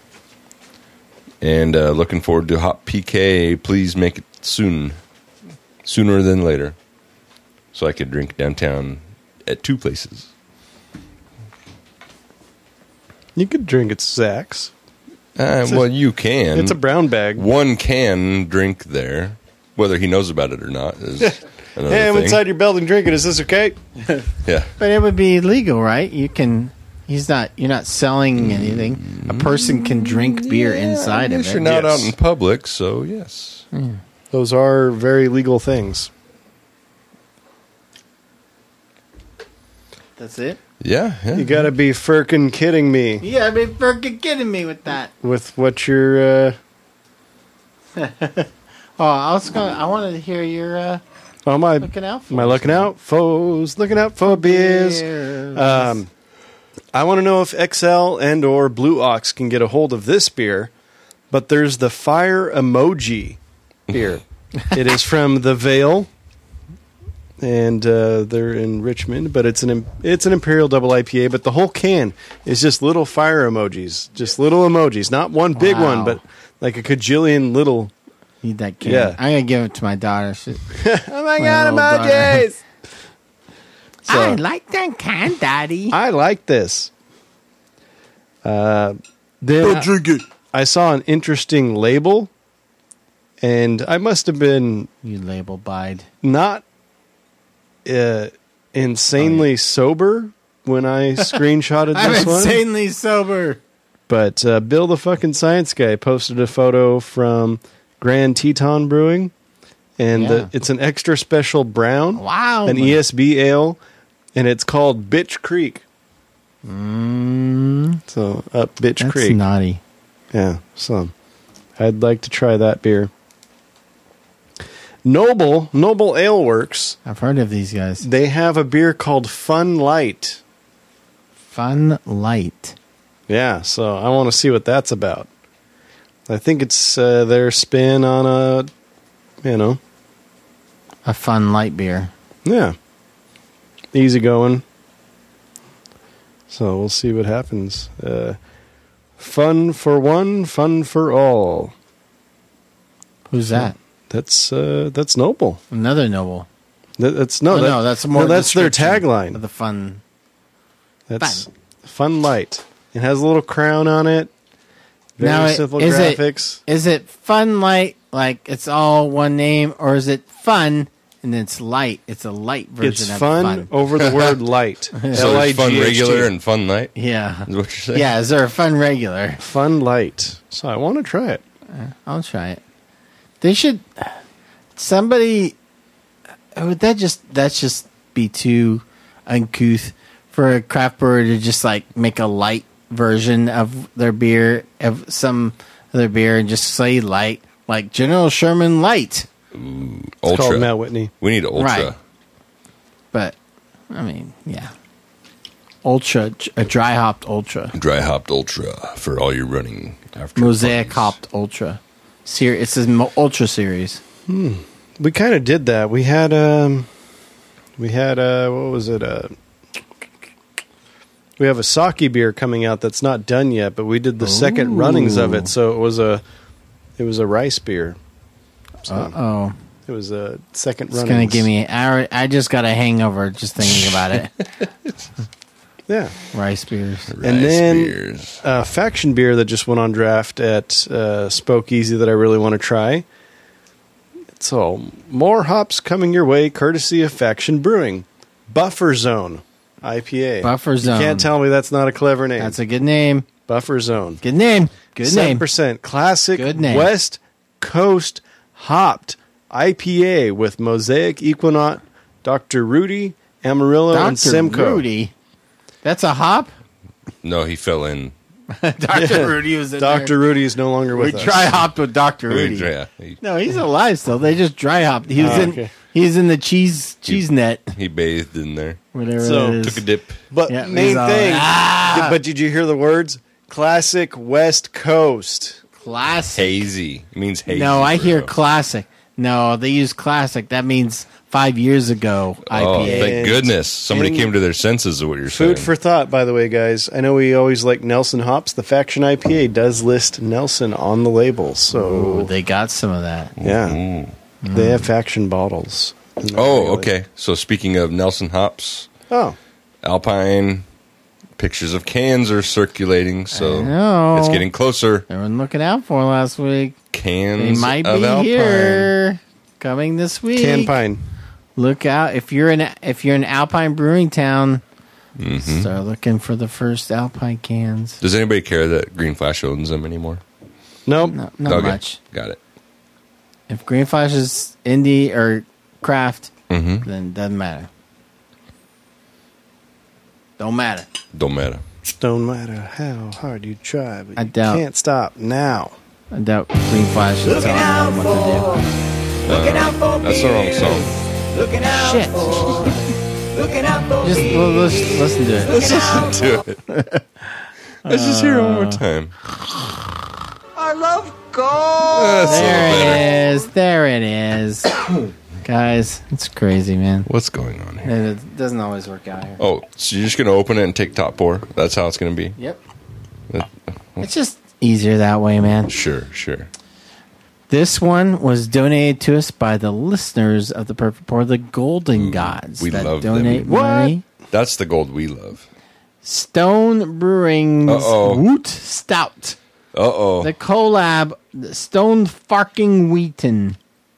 And uh, looking forward to Hot P K. Please make it soon. Sooner than later. So I could drink downtown at two places. You could drink at Zach's. Uh, a- well, you can. It's a brown bag. One can drink there. Whether he knows about it or not is another Hey, I'm thing. inside your building drinking. Is this okay? Yeah. But it would be legal, right? You can. He's not. You're not selling anything. A person can drink beer inside I of guess it. You're not Yes. out in public, so yes. Those are very legal things. That's it. Yeah. yeah. You got to be frickin' kidding me Yeah, I mean, freaking kidding me with that. with what you're. Uh, Oh, I was gonna. I wanted to hear your uh, oh my! looking out for. Am I looking out, foes? Looking out for beers. Beers. Um, I want to know if X L and or Blue Ox can get a hold of this beer, but there's the Fire Emoji beer. It is from the Vale, and uh, they're in Richmond. But it's an im- it's an Imperial Double I P A. But the whole can is just little fire emojis, just little emojis, not one big Wow. one, but like a cajillion little. Need that can. Yeah. I'm gonna give it to my daughter. She, Oh my God, emojis! So- I like that can, Daddy. I like this. Uh, then drink it. I saw an interesting label, and I must have been You label bide. not uh, insanely sober when I screenshotted I'm this one. insanely sober. But uh, Bill the fucking science guy posted a photo from Grand Teton Brewing, and Yeah. the, it's an extra special brown, Wow. an E S B ale, and it's called Bitch Creek. Mm, So up Bitch that's Creek. naughty. Yeah, so I'd like to try that beer. Noble, Noble Ale Works, I've heard of these guys. they have a beer called Fun Light. Fun Light. Yeah, so I want to see what that's about. I think it's uh, their spin on a, you know, A fun light beer. yeah, easy going. So we'll see what happens. Uh, fun for one, fun for all. Who's that? That's uh, that's Noble. Another noble. That, that's no, Oh, that- no, that's more. no, that's their description tagline. of the fun. That's Fun Light. It has a little crown on it. Very Now, it- simple is it- graphics. Is it fun light? Like it's all one name, or is it fun and then it's light? It's a light version It's of fun, fun. over the word light. So there's fun regular and fun night. Yeah. Is what you're saying? Yeah. Is there a fun regular? Fun Light. So I want to try it. I'll try it. They should. Somebody. Would that just that's just be too uncouth for a craft brewer to just like make a light version of their beer, of some of their beer, and just say light, like General Sherman Light. It's Ultra. called Matt Whitney. We need ultra. Right. But I mean, yeah, ultra, a dry hopped ultra, Dry hopped ultra for all your running after mosaic parties. hopped ultra. Ser- it's a mo- ultra series. We kind of did that. We had um, we had uh, what was it? Uh, we have a sake beer coming out that's not done yet, but we did the second runnings of Ooh. it. So it was a, it was a rice beer. So Uh oh. it was a second It's runnings. gonna give me. I, I just got a hangover just thinking about it. yeah. Rice beers. Rice And then- beers. uh, faction beer that just went on draft at uh, Spokeasy that I really want to try. So, more hops coming your way, courtesy of Faction Brewing. Buffer Zone I P A. Buffer Zone. You can't tell me that's not a clever name. That's a good name. Buffer Zone. Good name. Good seven name. percent classic Good name. West Coast hopped I P A with Mosaic Equinox Doctor Rudy, Amarillo, and Doctor Simcoe. Rudy. That's a hop? No, he fell in. Doctor Yeah. Rudy was in Doctor Rudy is no longer there. with We us. dry hopped with Doctor Rudy. Yeah, he, No, he's alive still. They just dry hopped. He was Oh, in okay. he's in the cheese cheese net. he bathed in there. Whatever So, that is. Took a dip. But Yeah, main he's all thing. like, "Ah!" But did you hear the words? Classic West Coast. Classic. Hazy. It means hazy. No, I bro. hear classic. No, they use classic. That means five years ago I P A. Oh, thank And- goodness. Somebody and- came to their senses of what you're saying. Food for thought, by the way, guys. I know we always like Nelson hops. The Faction I P A does list Nelson on the label, so Ooh, they got some of that. yeah, Ooh. they have Faction bottles. Oh, okay. So speaking of Nelson hops, Oh, Alpine pictures of cans are circulating, so I know. it's getting closer. Everyone looking out for last week. Cans They might of be Alpine. here coming this week. Can Pine. Look out if you're in if you're in Alpine Brewing Town. Mhm. Start looking for the first Alpine cans. Does anybody care that Green Flash owns them anymore? Nope. No, not Okay. much. Got it. If Green Flash is indie or craft, Mm-hmm. then it doesn't matter. Don't matter. Don't matter. Don't matter how hard you try, but I you doubt. can't stop now. I doubt Green Flash is Looking telling out them for, what to looking out for That's the wrong beers. song. Looking out Shit. for, looking out for do. Just beers. well, let's listen to it. Looking out Do it. Let's just hear it one more time. I love gold. That's a little better. There it is. There it is. Guys, it's crazy, man. What's going on here? And it doesn't always work out here. Oh, so you're just gonna open it and take top pour? That's how it's gonna be. Yep. Uh, It's just easier that way, man. Sure, sure. This one was donated to us by the listeners of the Perfect Pour, the Golden Gods. we that love them. donate What? money. That's the gold we love. Stone Brewing's Uh-oh. Woot Stout. Uh oh. The collab, the Stone Farking Wheaton.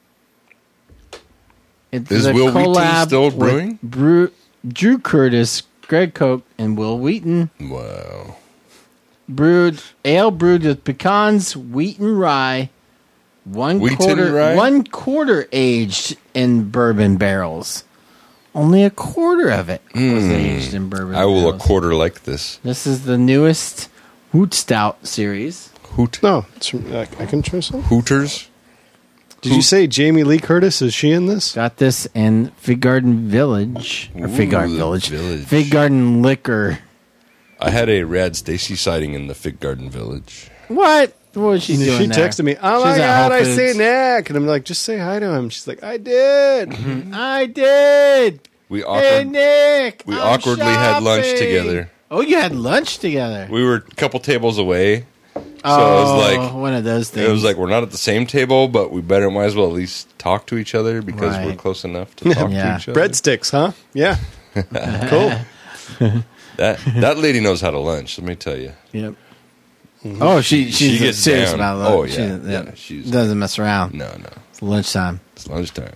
It's Is a Will Wheaton collab still with brewing? Brew, Drew Curtis, Greg Koch, and Will Wheaton. Wow. Brewed ale brewed with pecans, wheat and rye, one Wheaten quarter rye? one quarter aged in bourbon barrels. Only a quarter of it was aged in bourbon I will a barrels. quarter like this. This is the newest Woot Stout series. Hoot. No, it's from, I, I can try some. Hooters. Did you say Jamie Lee Curtis? Is she in this? Got this in Fig Garden Village. Or Fig Ooh, Garden the Village. Village. Fig Garden Liquor. I had a Rad Stacy sighting in the Fig Garden Village. What? What was she doing She there? texted me, "Oh She's my at god, Whole I say Foods. Nick," and I'm like, "Just say hi to him." She's like, "I did." I did. We Hey, awkward, Nick. we I'm awkwardly had lunch shopping. together. Oh, you had lunch together. We were a couple tables away. oh, it was like- one of those things. It was like we're not at the same table, but we better might as well at least talk to each other because we're Right. close enough to talk Yeah. to each other. Breadsticks, huh? Yeah. Cool. That that lady knows how to lunch. Let me tell you. Yep. Oh, she she's She gets serious down. about lunch. Oh, yeah, She, yeah, she's- doesn't mess around. No, no, It's lunchtime. it's lunchtime.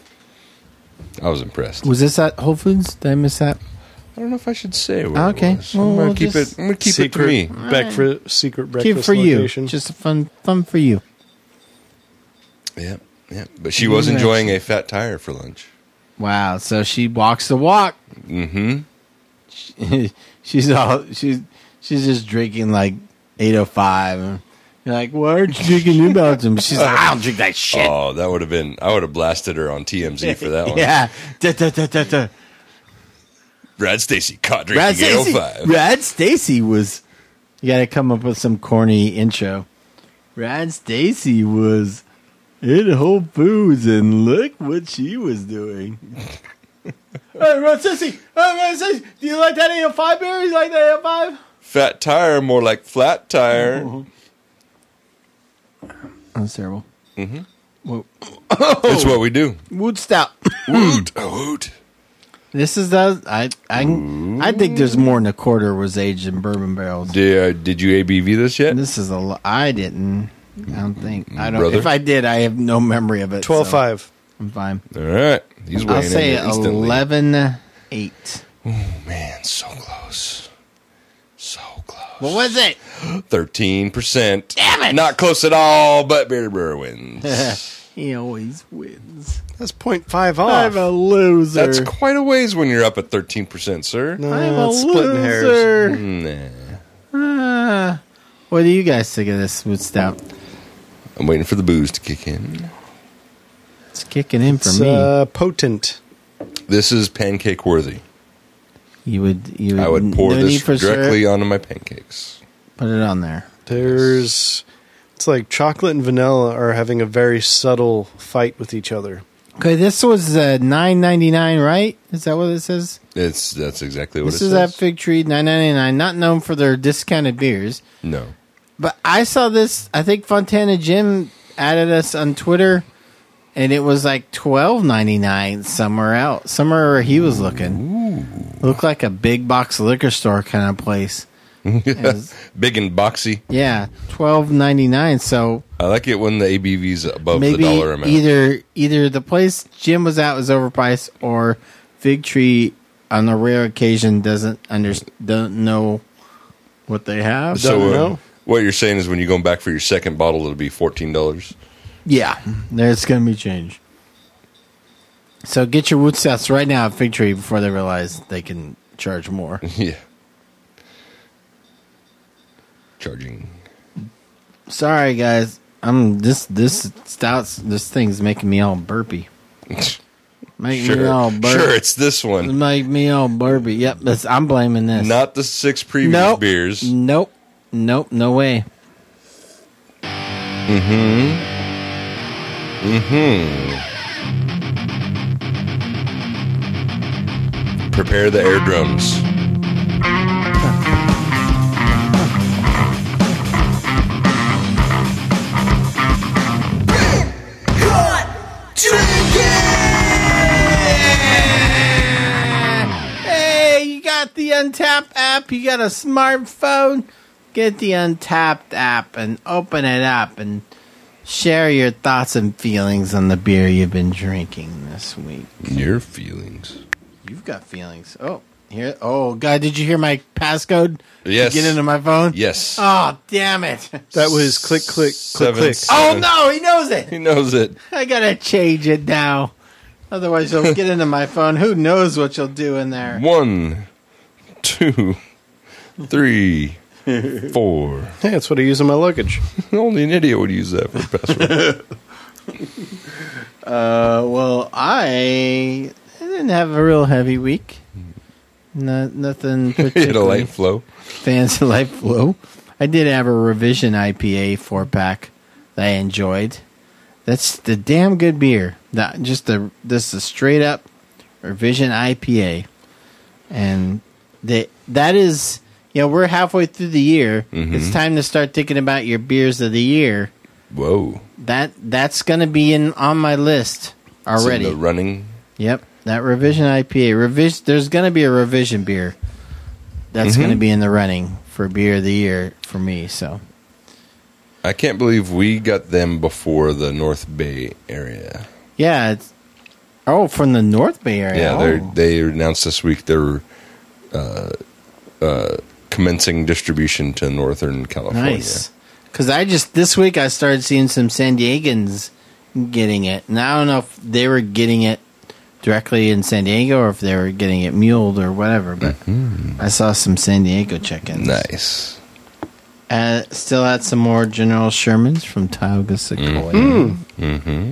I was impressed. Was this at Whole Foods? Did I miss that? I don't know if I should say where Okay. it was. Well, I'm gonna we'll keep just- it. I'm gonna keep secret, it to me. Back for secret breakfast Keep it for location. you. Just a fun, fun for you. Yeah, yeah. But she was enjoying a fat tire for lunch. Wow. So she walks the walk. Mm-hmm. she's all she's she's just drinking like eight oh five. And you're like, why aren't you drinking New Belgium? She's like, I don't drink that shit. Oh, that would have been. I would have blasted her on T M Z for that one. Yeah. Da, da, da, da, da. Brad Stacy caught Brad drinking eight oh Stacy. five. Brad Stacy was. You got to come up with some corny intro. Brad Stacy was in Whole Foods, and look what she was doing. Hey, Brad Stacy. Hey, Brad Stacy. Do you like that eight oh five beer? You like that eight oh five? Fat tire, more like flat tire. That's terrible. Mm-hmm. Whoa. It's what we do. Wood Stout. Woot, a woot. This is the I I I think there's more than a quarter was aged in bourbon barrels. Did, uh, did you A B V this yet? This is a lo- I didn't. I don't think. I don't. Brother? If I did, I have no memory of it. twelve so five. I'm fine. All right. He's weighing I'll say in instantly. eleven eight. Man, so close. So close. What was it? thirteen percent. Damn it! Not close at all, but Beer Brewer wins. He always wins. That's point five off. I'm a loser. That's quite a ways when you're up at thirteen percent, sir. No, I'm a it's splitting hairs. loser. Nah. Uh, what do you guys think of this smooth stout? I'm waiting for the booze to kick in. It's kicking in for It's me. uh, potent. This is pancake worthy. You would, you would. I would pour no need this for directly syrup. onto my pancakes. Put it on there. There's, it's like chocolate and vanilla are having a very subtle fight with each other. Okay, this was uh, nine ninety nine, right? Is that what it says? It's that's exactly what This it is says. at Fig Tree, nine ninety nine. Not known for their discounted beers, No. but I saw this. I think Fontana Jim added us on Twitter, and it was like twelve ninety nine somewhere out, somewhere where he was looking. Looked like a big box liquor store kind of place. was- Big and boxy. Yeah, twelve ninety nine. So I like it when the A B V's above maybe the dollar amount. either either the place Jim was at was overpriced, or Fig Tree on a rare occasion doesn't under don't know what they have. so Don't uh, know. what you're saying is when you go back for your second bottle, it'll be fourteen dollars. Yeah, there's going to be change. So get your wood stouts right now at Fig Tree before they realize they can charge more. Yeah. Charging. Sorry, guys. I'm this this stouts. This thing's making me all burpy. Make me all Sure, burpy. sure, it's this one. Make me all burpy. Yep, that's, I'm blaming this. Not the six previous nope. beers. Nope. Nope. No way. Mm-hmm. Prepare the air drums. Hey, you got the Untapped app. You got a smartphone. Get the Untapped app and open it up and share your thoughts and feelings on the beer you've been drinking this week. Your feelings. You've got feelings. Oh, here. Oh, God, did you hear my passcode? Yes. To get into my phone? Yes. Oh, damn it. That was click, click, click, Seven, click. Oh, seven. no, he knows it. He knows it. I got to change it now. Otherwise, you'll get into my phone. Who knows what you'll do in there? One, two, three, four. Hey, that's what I use in my luggage. Only an idiot would use that for a password. Uh, well, I, I didn't have a real heavy week. Not nothing You had a particularly light flow. fancy light flow. I did have a revision I P A four pack that I enjoyed. That's the damn good beer. That just the this is straight up revision I P A, and the that is you know we're halfway through the year. Mhm. It's time to start thinking about your beers of the year. Whoa. That that's gonna be in on my list It's in already. the running. Yep, that revision I P A. Revision. There's gonna be a revision beer that's Mhm. gonna be in the running for beer of the year for me. So I can't believe we got them before the North Bay area. yeah, it's oh from the North Bay area. Yeah, oh. they they announced this week they're uh, uh, commencing distribution to Northern California. Nice. Because I just, this week I started seeing some San Diegans getting it. And I don't know if they were getting it directly in San Diego or if they were getting it muled or whatever. But I saw some San Diego check-ins. Nice. Uh, still had some more General Shermans from Tioga Sequoia. Mm-hmm.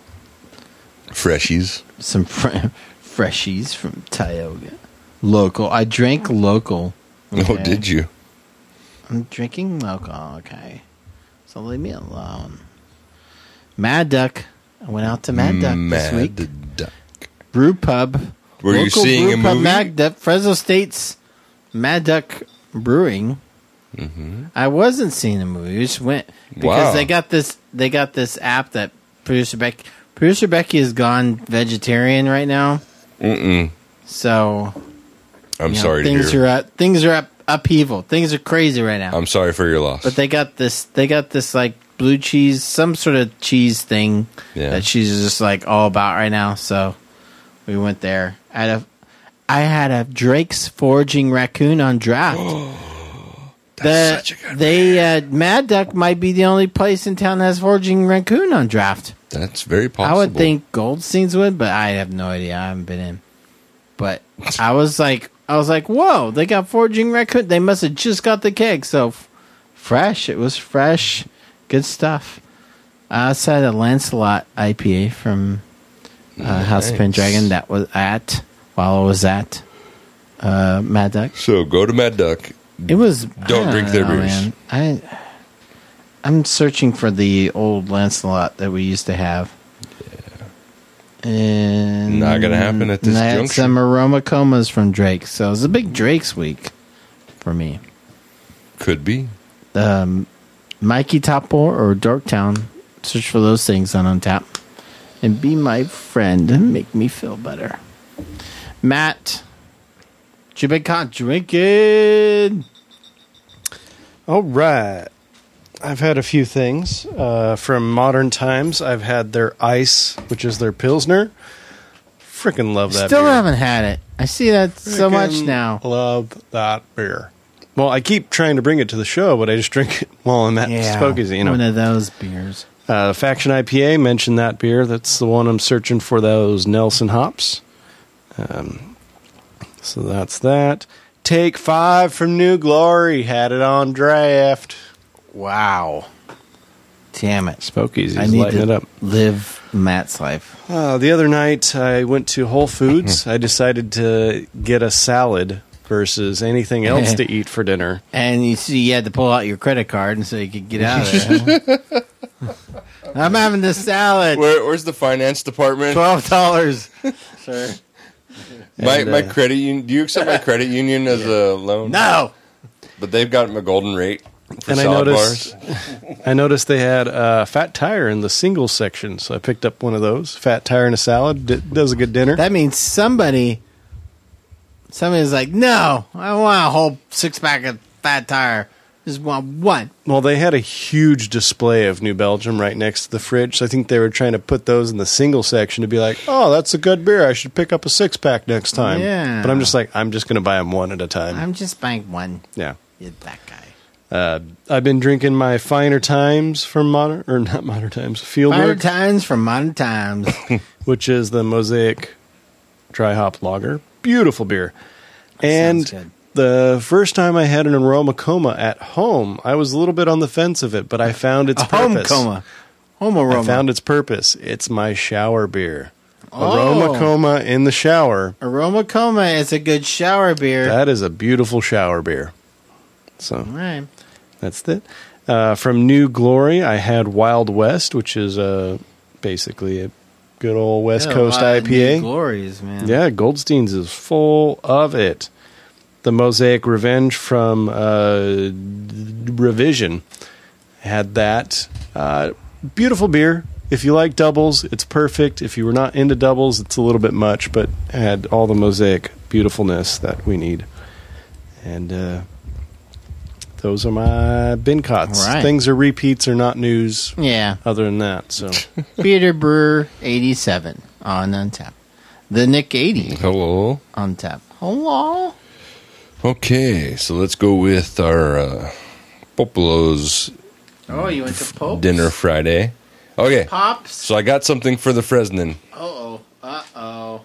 Freshies. Some fre- freshies from Tioga. Local. I drank local. Oh, Okay. did you? I'm drinking local. Okay. So leave me alone. Mad Duck. I went out to Mad Duck Mad this week. Duck. Brew Pub. Were you Local seeing brew a pub, movie? Mad Duck, Fresno State's Mad Duck Brewing. Mm-hmm. I wasn't seeing a movie. We just went because Wow. they got this. They got this app that producer Becky. Producer Becky has gone vegetarian right now. Mm-mm. So I'm you know, sorry to things hear. are up, things are up upheaval. Things are crazy right now. I'm sorry for your loss. But they got this. They got this like blue cheese, some sort of cheese thing Yeah. that she's just like all about right now. So we went there. I had a, I had a Drake's Foraging Raccoon on draft. The, such a good they uh, Mad Duck might be the only place in town that has foraging raccoon on draft. That's very possible. I would think Goldstein's would, but I have no idea. I haven't been in. But I was like, I was like, whoa! They got foraging raccoon. They must have just got the keg. So f- fresh. It was fresh. Good stuff. I also had a Lancelot I P A from uh, House of Nice. Pendragon that was at while I was at uh, Mad Duck. So go to Mad Duck. It was. Don't I drink their know, beers. Man. I I'm searching for the old Lancelot that we used to have. Yeah. And Not gonna happen at this and I had juncture. some aroma comas from Drake, so it was a big Drake's week for me. Could be. Um, Mikey Topple or Dorktown. Search for those things on Untappd. And be my friend and make me feel better. Matt, what you been caught drinking? All right. I've had a few things. Uh, from Modern Times, I've had their Ice, which is their Pilsner. Freaking love that Still beer. haven't had it. I see that so much Freaking now. Love that beer. Well, I keep trying to bring it to the show, but I just drink it while I'm at Spokies. You know, one of those beers. uh, Faction I P A mentioned that beer. That's the one I'm searching for. Those Nelson hops. Um, so that's that. Take Five from New Glory had it on draft. Wow. Damn it. Spokies, I he's need lighting to it up. live Matt's life. Uh, the other night, I went to Whole Foods. I decided to get a salad versus anything else to eat for dinner. And you see, you had to pull out your credit card and so you could get out of there. I'm having the salad. Where, where's the finance department? Twelve dollars. Sure. My And, my uh, credit union. Do you accept my credit union as a loan? No. But they've got a golden rate for And I salad noticed, bars. I noticed they had a fat tire in the single section, so I picked up one of those. Fat tire and a salad D- does a good dinner. That means somebody, somebody's like, no, I don't want a whole six pack of Fat Tire. Just want one. Well, they had a huge display of New Belgium right next to the fridge, so I think they were trying to put those in the single section to be like, oh, that's a good beer. I should pick up a six pack next time. Yeah. But I'm just like, I'm just going to buy them one at a time. I'm just buying one. yeah. You're that guy. Uh, I've been drinking my Finer Times from Modern, or not Modern Times, Finer Fieldwork, Times from Modern Times. which is the Mosaic Dry Hop Lager. Beautiful beer. And sounds good. the first time I had an aroma coma at home, I was a little bit on the fence of it, but I found its A home purpose. coma. Home aroma. I found its purpose. It's my shower beer. Oh. Aroma coma in the shower. Aroma Coma is a good shower beer. That is a beautiful shower beer. So All right. that's it. Uh, from New Glory, I had Wild West, which is uh, basically a good old West Yeah, a Coast lot of I P A. New Glories, man. Yeah, Goldstein's is full of it. The Mosaic Revenge from uh, Revision had that. Uh, beautiful beer. If you like doubles, it's perfect. If you were not into doubles, it's a little bit much, but had all the Mosaic beautifulness that we need. And uh, those are my bin cots. All right. Things are repeats or not news Yeah. other than that. So Peter Brewer eighty-seven on Untappd. The Nick eighty Hello. on tap. Hello. Okay, so let's go with our uh, Popolo's Oh, you went to Pope's? dinner Friday. Okay, Pops. so I got something for the Fresnan. Uh-oh. Uh-oh.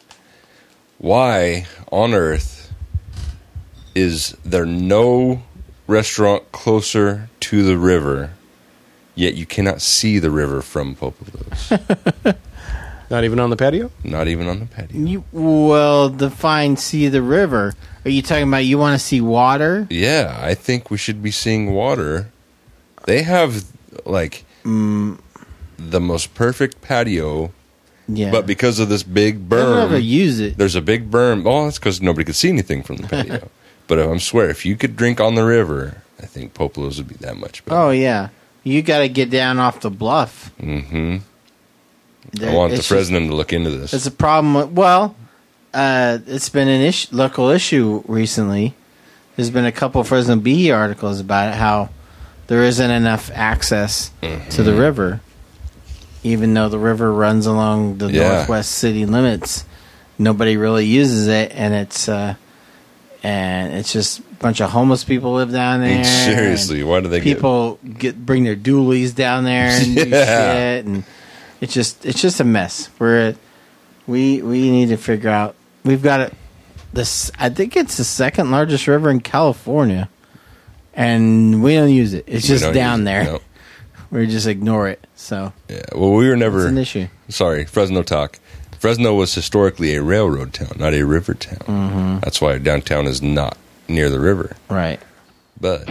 Why on earth is there no restaurant closer to the river, yet you cannot see the river from Popolo's? not even on the patio? Not even on the patio. You, well, define see the river. Are you talking about you want to see water? Yeah, I think we should be seeing water. They have, like, Mm, the most perfect patio, yeah. but because of this big I don't ever berm, use it. there's a big berm. Oh, that's because nobody could see anything from the patio. But I swear, if you could drink on the river, I think Popolo's would be that much better. Oh, yeah. You got to get down off the bluff. Mm-hmm. There- I want the it's just- Fresnan to look into this. It's a problem with, well, uh, it's been an issue, local issue recently. There's been a couple of Fresno Bee articles about it, how there isn't enough access Mm-hmm. to the river, even though the river runs along the Yeah. northwest city limits. Nobody really uses it, and it's uh, and it's just bunch of homeless people live down there. Seriously, why do they get- people get bring their dualies down there and do Yeah. shit, and it's just it's just a mess. We're we we need to figure out. We've got it. This I think it's the second largest river in California, and we don't use it. It's We just don't down use it, there. no. We just ignore it. So Yeah. Well, we were never it's an issue. Sorry, Fresno talk. Fresno was historically a railroad town, not a river town. Mm-hmm. That's why downtown is not near the river. Right. But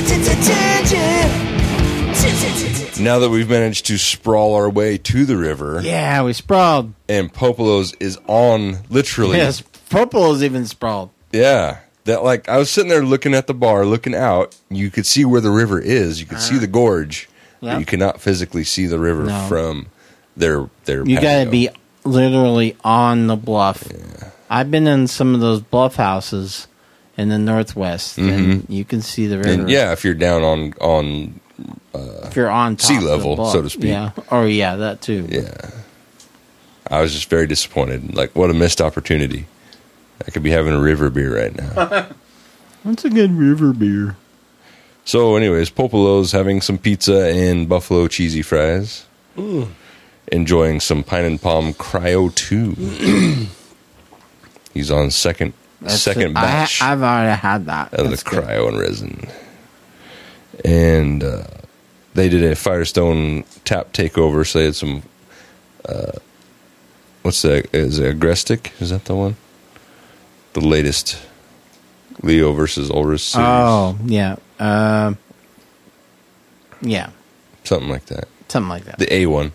now that we've managed to sprawl our way to the river, Yeah, we sprawled. and Popolo's is on literally. Yes, Purple is even sprawled. Yeah. That like I was sitting there looking at the bar, looking out. You could see where the river is. You could see the gorge. Yep. But you cannot physically see the river No. from their their. You got patio. to be literally on the bluff. I've been in some of those bluff houses in the Northwest, and you can see the river. And yeah, if you're down on on if you're on top sea of the level, bluff. so to speak. Yeah. Oh, yeah, that too. yeah, I was just very disappointed. Like, what a missed opportunity! I could be having a river beer right now. That's a good river beer. So, anyways, Popolo's having some pizza and buffalo cheesy fries. Enjoying some Pine and Palm Cryo two. He's on second That's second it. batch I, I've already had that. of the That's good. cryo and resin. And uh, they did a Firestone tap takeover, so they had some. Uh, what's that? Is it Agrestic? Is that the one? The latest Leo versus Ulrich series. Oh, yeah. Um, yeah. Something like that. Something like that. The A one.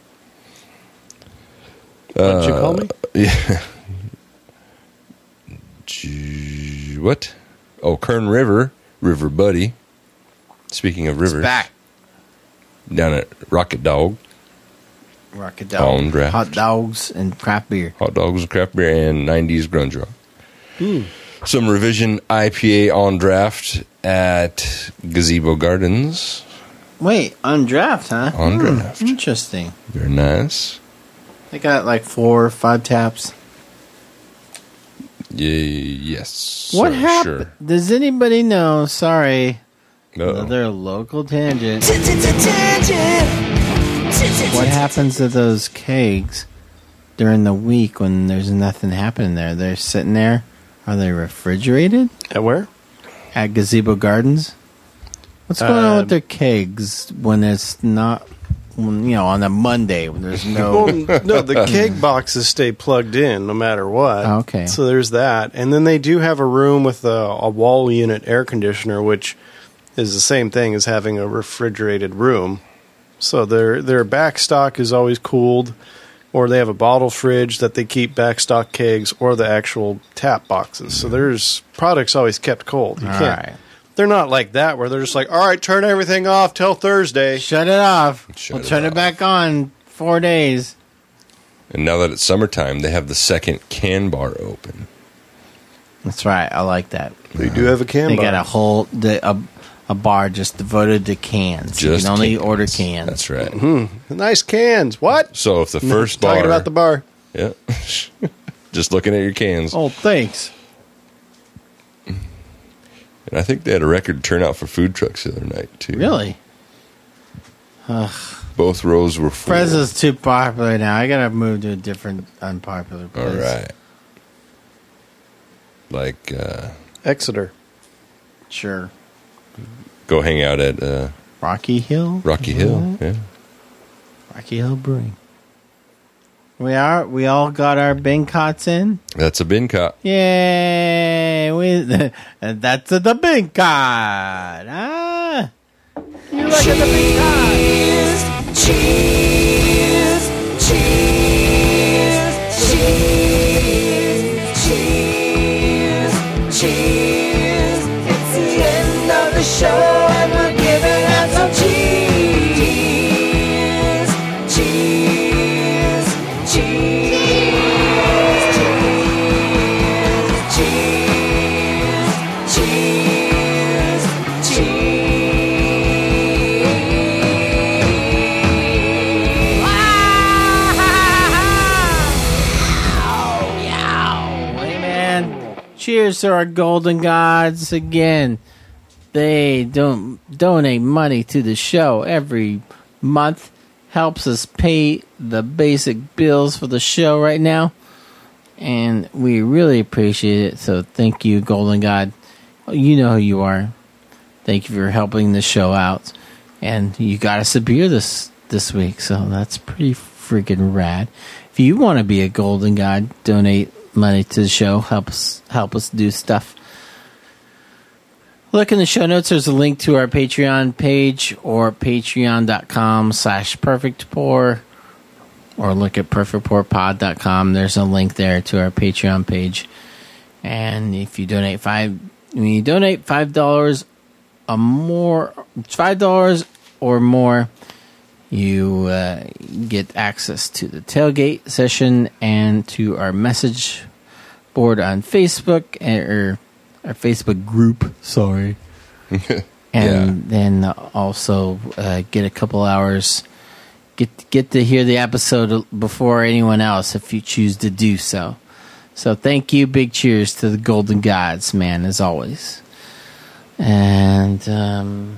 What'd you call me? Yeah. G- What? Oh, Kern River, River Buddy. Speaking of rivers, back. down at Rocket Dog, Rocket On dog, draft. hot dogs, and craft beer. hot dogs and craft beer, and nineties grunge rock. Some revision I P A on draft at Gazebo Gardens. Wait, on draft, huh? On Hmm, draft. Interesting. Very nice. They got like four or five taps. Yeah, yes. What sir, happened? Sure. Does anybody know? Sorry. Uh-oh. Another local tangent. What happens to those kegs during the week when there's nothing happening there? They're sitting there. Are they refrigerated At where? at Gazebo Gardens? What's going on Uh, with their kegs when it's not, when, you know, on a Monday when there's no... Well, no, the keg boxes stay plugged in no matter what. Oh, okay. So there's that. And then they do have a room with a, a wall unit air conditioner, which is the same thing as having a refrigerated room. So their their back stock is always cooled, or they have a bottle fridge that they keep back stock kegs, or the actual tap boxes. So there's products always kept cold. You All can't. right. They're not like that where they're just like, all right, turn everything off till Thursday. Shut it off. Shut we'll it turn off. it back on four days. And now that it's summertime, they have the second can bar open. That's right. I like that. They do have a can They bar. got a whole the, a, a bar just devoted to cans. you Just can only cans. order cans. That's right. Mm-hmm. Nice cans. What? So if the first bar, Talking about the bar. yeah, just looking at your cans, Oh, thanks. and I think they had a record turnout for food trucks the other night too. Really? Both rows were full. Fresno's too popular now. I gotta move to a different unpopular place. All right. Like, uh, Exeter. Sure. go hang out at uh, Rocky Hill? Rocky Hill. Yeah. Rocky Hill Brewing. We are we all got our bin cots in? That's a bin cot. Yay! We and that's a, the bin cot. Ah. You like the bin cot. Cheese, cheese, cheese, cheese, cheese. It's the end of the show and we're giving out some cheese, cheese, cheese, cheese, cheese, cheese, Hey man, cheers. cheers to our golden gods again. They don't donate money to the show every month. Helps us pay the basic bills for the show right now. And we really appreciate it. So thank you, Golden God. You know who you are. Thank you for helping the show out. And you got us a beer this, this week. So that's pretty freaking rad. If you want to be a Golden God, donate money to the show. Help us, help us do stuff. Look in the show notes. There's a link to our Patreon page or patreon.com slash perfectpour. Or look at perfect pour pod dot com. There's a link there to our Patreon page. And if you donate five, when you donate five dollars a more, five dollars or more, you uh, get access to the tailgate session and to our message board on Facebook, or our Facebook group. Sorry. And Yeah. then also uh, get a couple hours. Get get to hear the episode before anyone else if you choose to do so. So thank you. Big cheers to the Golden Gods, man, as always. And um,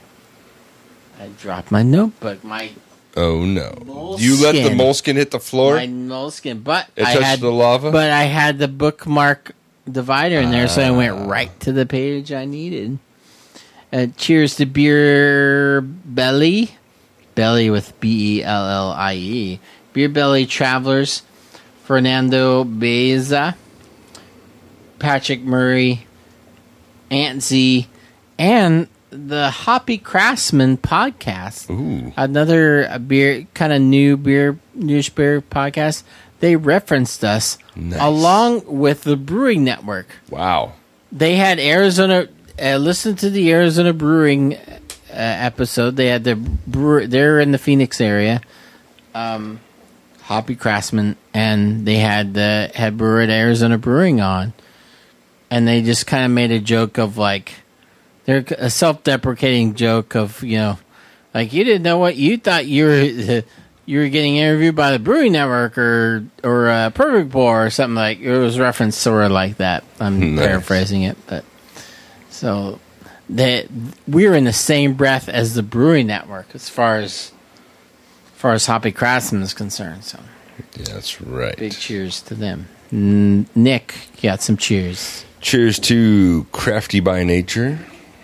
I dropped my notebook. My Oh no! Moleskin. You let the moleskin hit the floor. my moleskin, but It I touched had the lava? But I had the bookmark divider in there, so I Ah. went right to the page I needed. Uh, cheers to Beer Belly. Belly with B E L L I E. Beer Belly Travelers, Fernando Beza, Patrick Murray, Aunt Z, and the Hoppy Craftsman podcast. Ooh. Another uh, beer, kind of new beer, newish beer podcast. They referenced us Nice. along with the Brewing Network. Wow. They had Arizona. Uh, listen to the Arizona Brewing uh, episode. They had the brewer. They're in the Phoenix area. Um, Hoppy Craftsman, and they had the head brewer at Arizona Brewing on, and they just kind of made a joke of like, they're a self-deprecating joke of, you know, like, you didn't know what you thought you were. You were getting interviewed by the Brewing Network or or uh, Perfect Pour or something like. It was referenced sort of like that. I'm Nice. paraphrasing it, but so that we're in the same breath as the Brewing Network as far as as far as Hoppy Craftsman is concerned. So Yeah, that's right. big cheers to them. N- Nick, you got some cheers. Cheers to Crafty by Nature.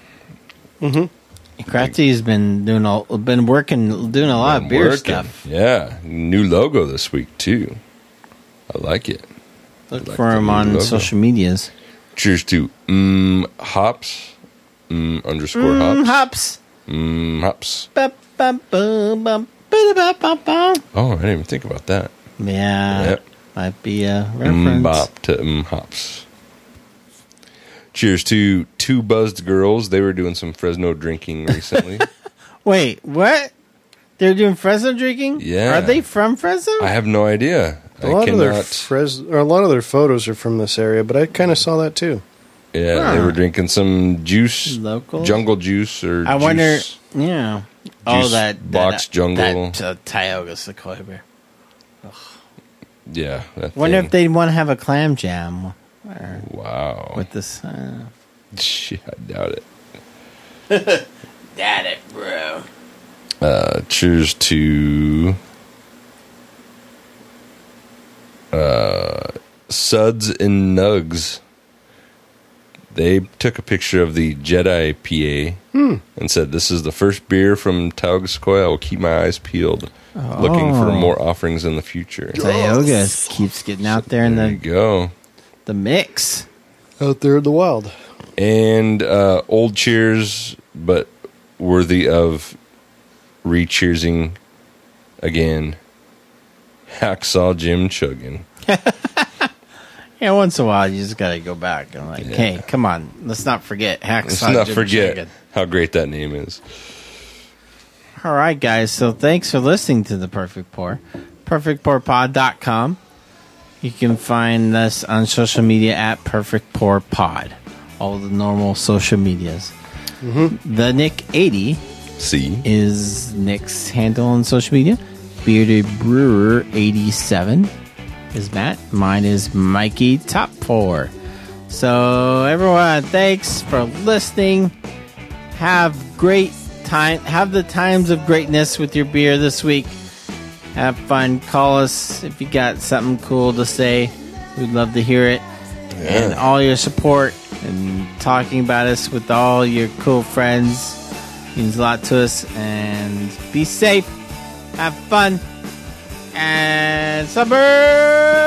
Crafty's been doing all, been working, doing a lot Been of beer working. stuff. Yeah, new logo this week too. I like it. Look like for the him new on logo. social medias. Cheers to mm, hops. Mm, underscore Mm, hops. hops. Mm, hops. Ba, ba, ba, ba, ba, ba, ba, ba. Oh, I didn't even think about that. Yeah, Yep. might be a Mm, reference. bop to mm, hops. Cheers to two buzzed girls. They were doing some Fresno drinking recently. Wait, what? They're doing Fresno drinking? Yeah. Are they from Fresno? I have no idea. A I lot of their cannot. Fres- or a lot of their photos are from this area, but I kind of saw that too. Yeah, they Huh. were drinking some juice, Local? jungle juice, or I wonder. juice. Yeah. Oh, Juice that box that, jungle. That uh, Tioga Sequoia beer. Yeah, that Wonder thing. if they want to have a clam jam or Wow. with this. Uh, Shit, I doubt it. Got it, bro. Uh, cheers to uh, Suds and Nugs. They took a picture of the Jedi P A and said, "This is the first beer from Tioga Sequoia. I will keep my eyes peeled, looking for Oh. more offerings in the future." Tioga keeps getting out there in There you the, go. the mix. Out there in the wild. And uh, old cheers, but worthy of re-cheersing again. Hacksaw Jim Chuggin. Yeah, once in a while you just gotta go back and like, Yeah. hey, come on, let's not forget Hacksaw Let's not Jim forget Chicken. how great that name is. All right, guys. So thanks for listening to the Perfect Pour. perfect pour pod dot com. You can find us on social media at Perfect Pour Pod. All the normal social medias. The Nick eighty See? is Nick's handle on social media. Bearded Brewer eighty-seven is Matt. Mine is Mikey Top Four. So everyone, thanks for listening. Have great time. Have the times of greatness with your beer this week. Have fun. Call us if you got something cool to say. We'd love to hear it. Yeah. And all your support and talking about us with all your cool friends means a lot to us. And be safe. Have fun. And summer.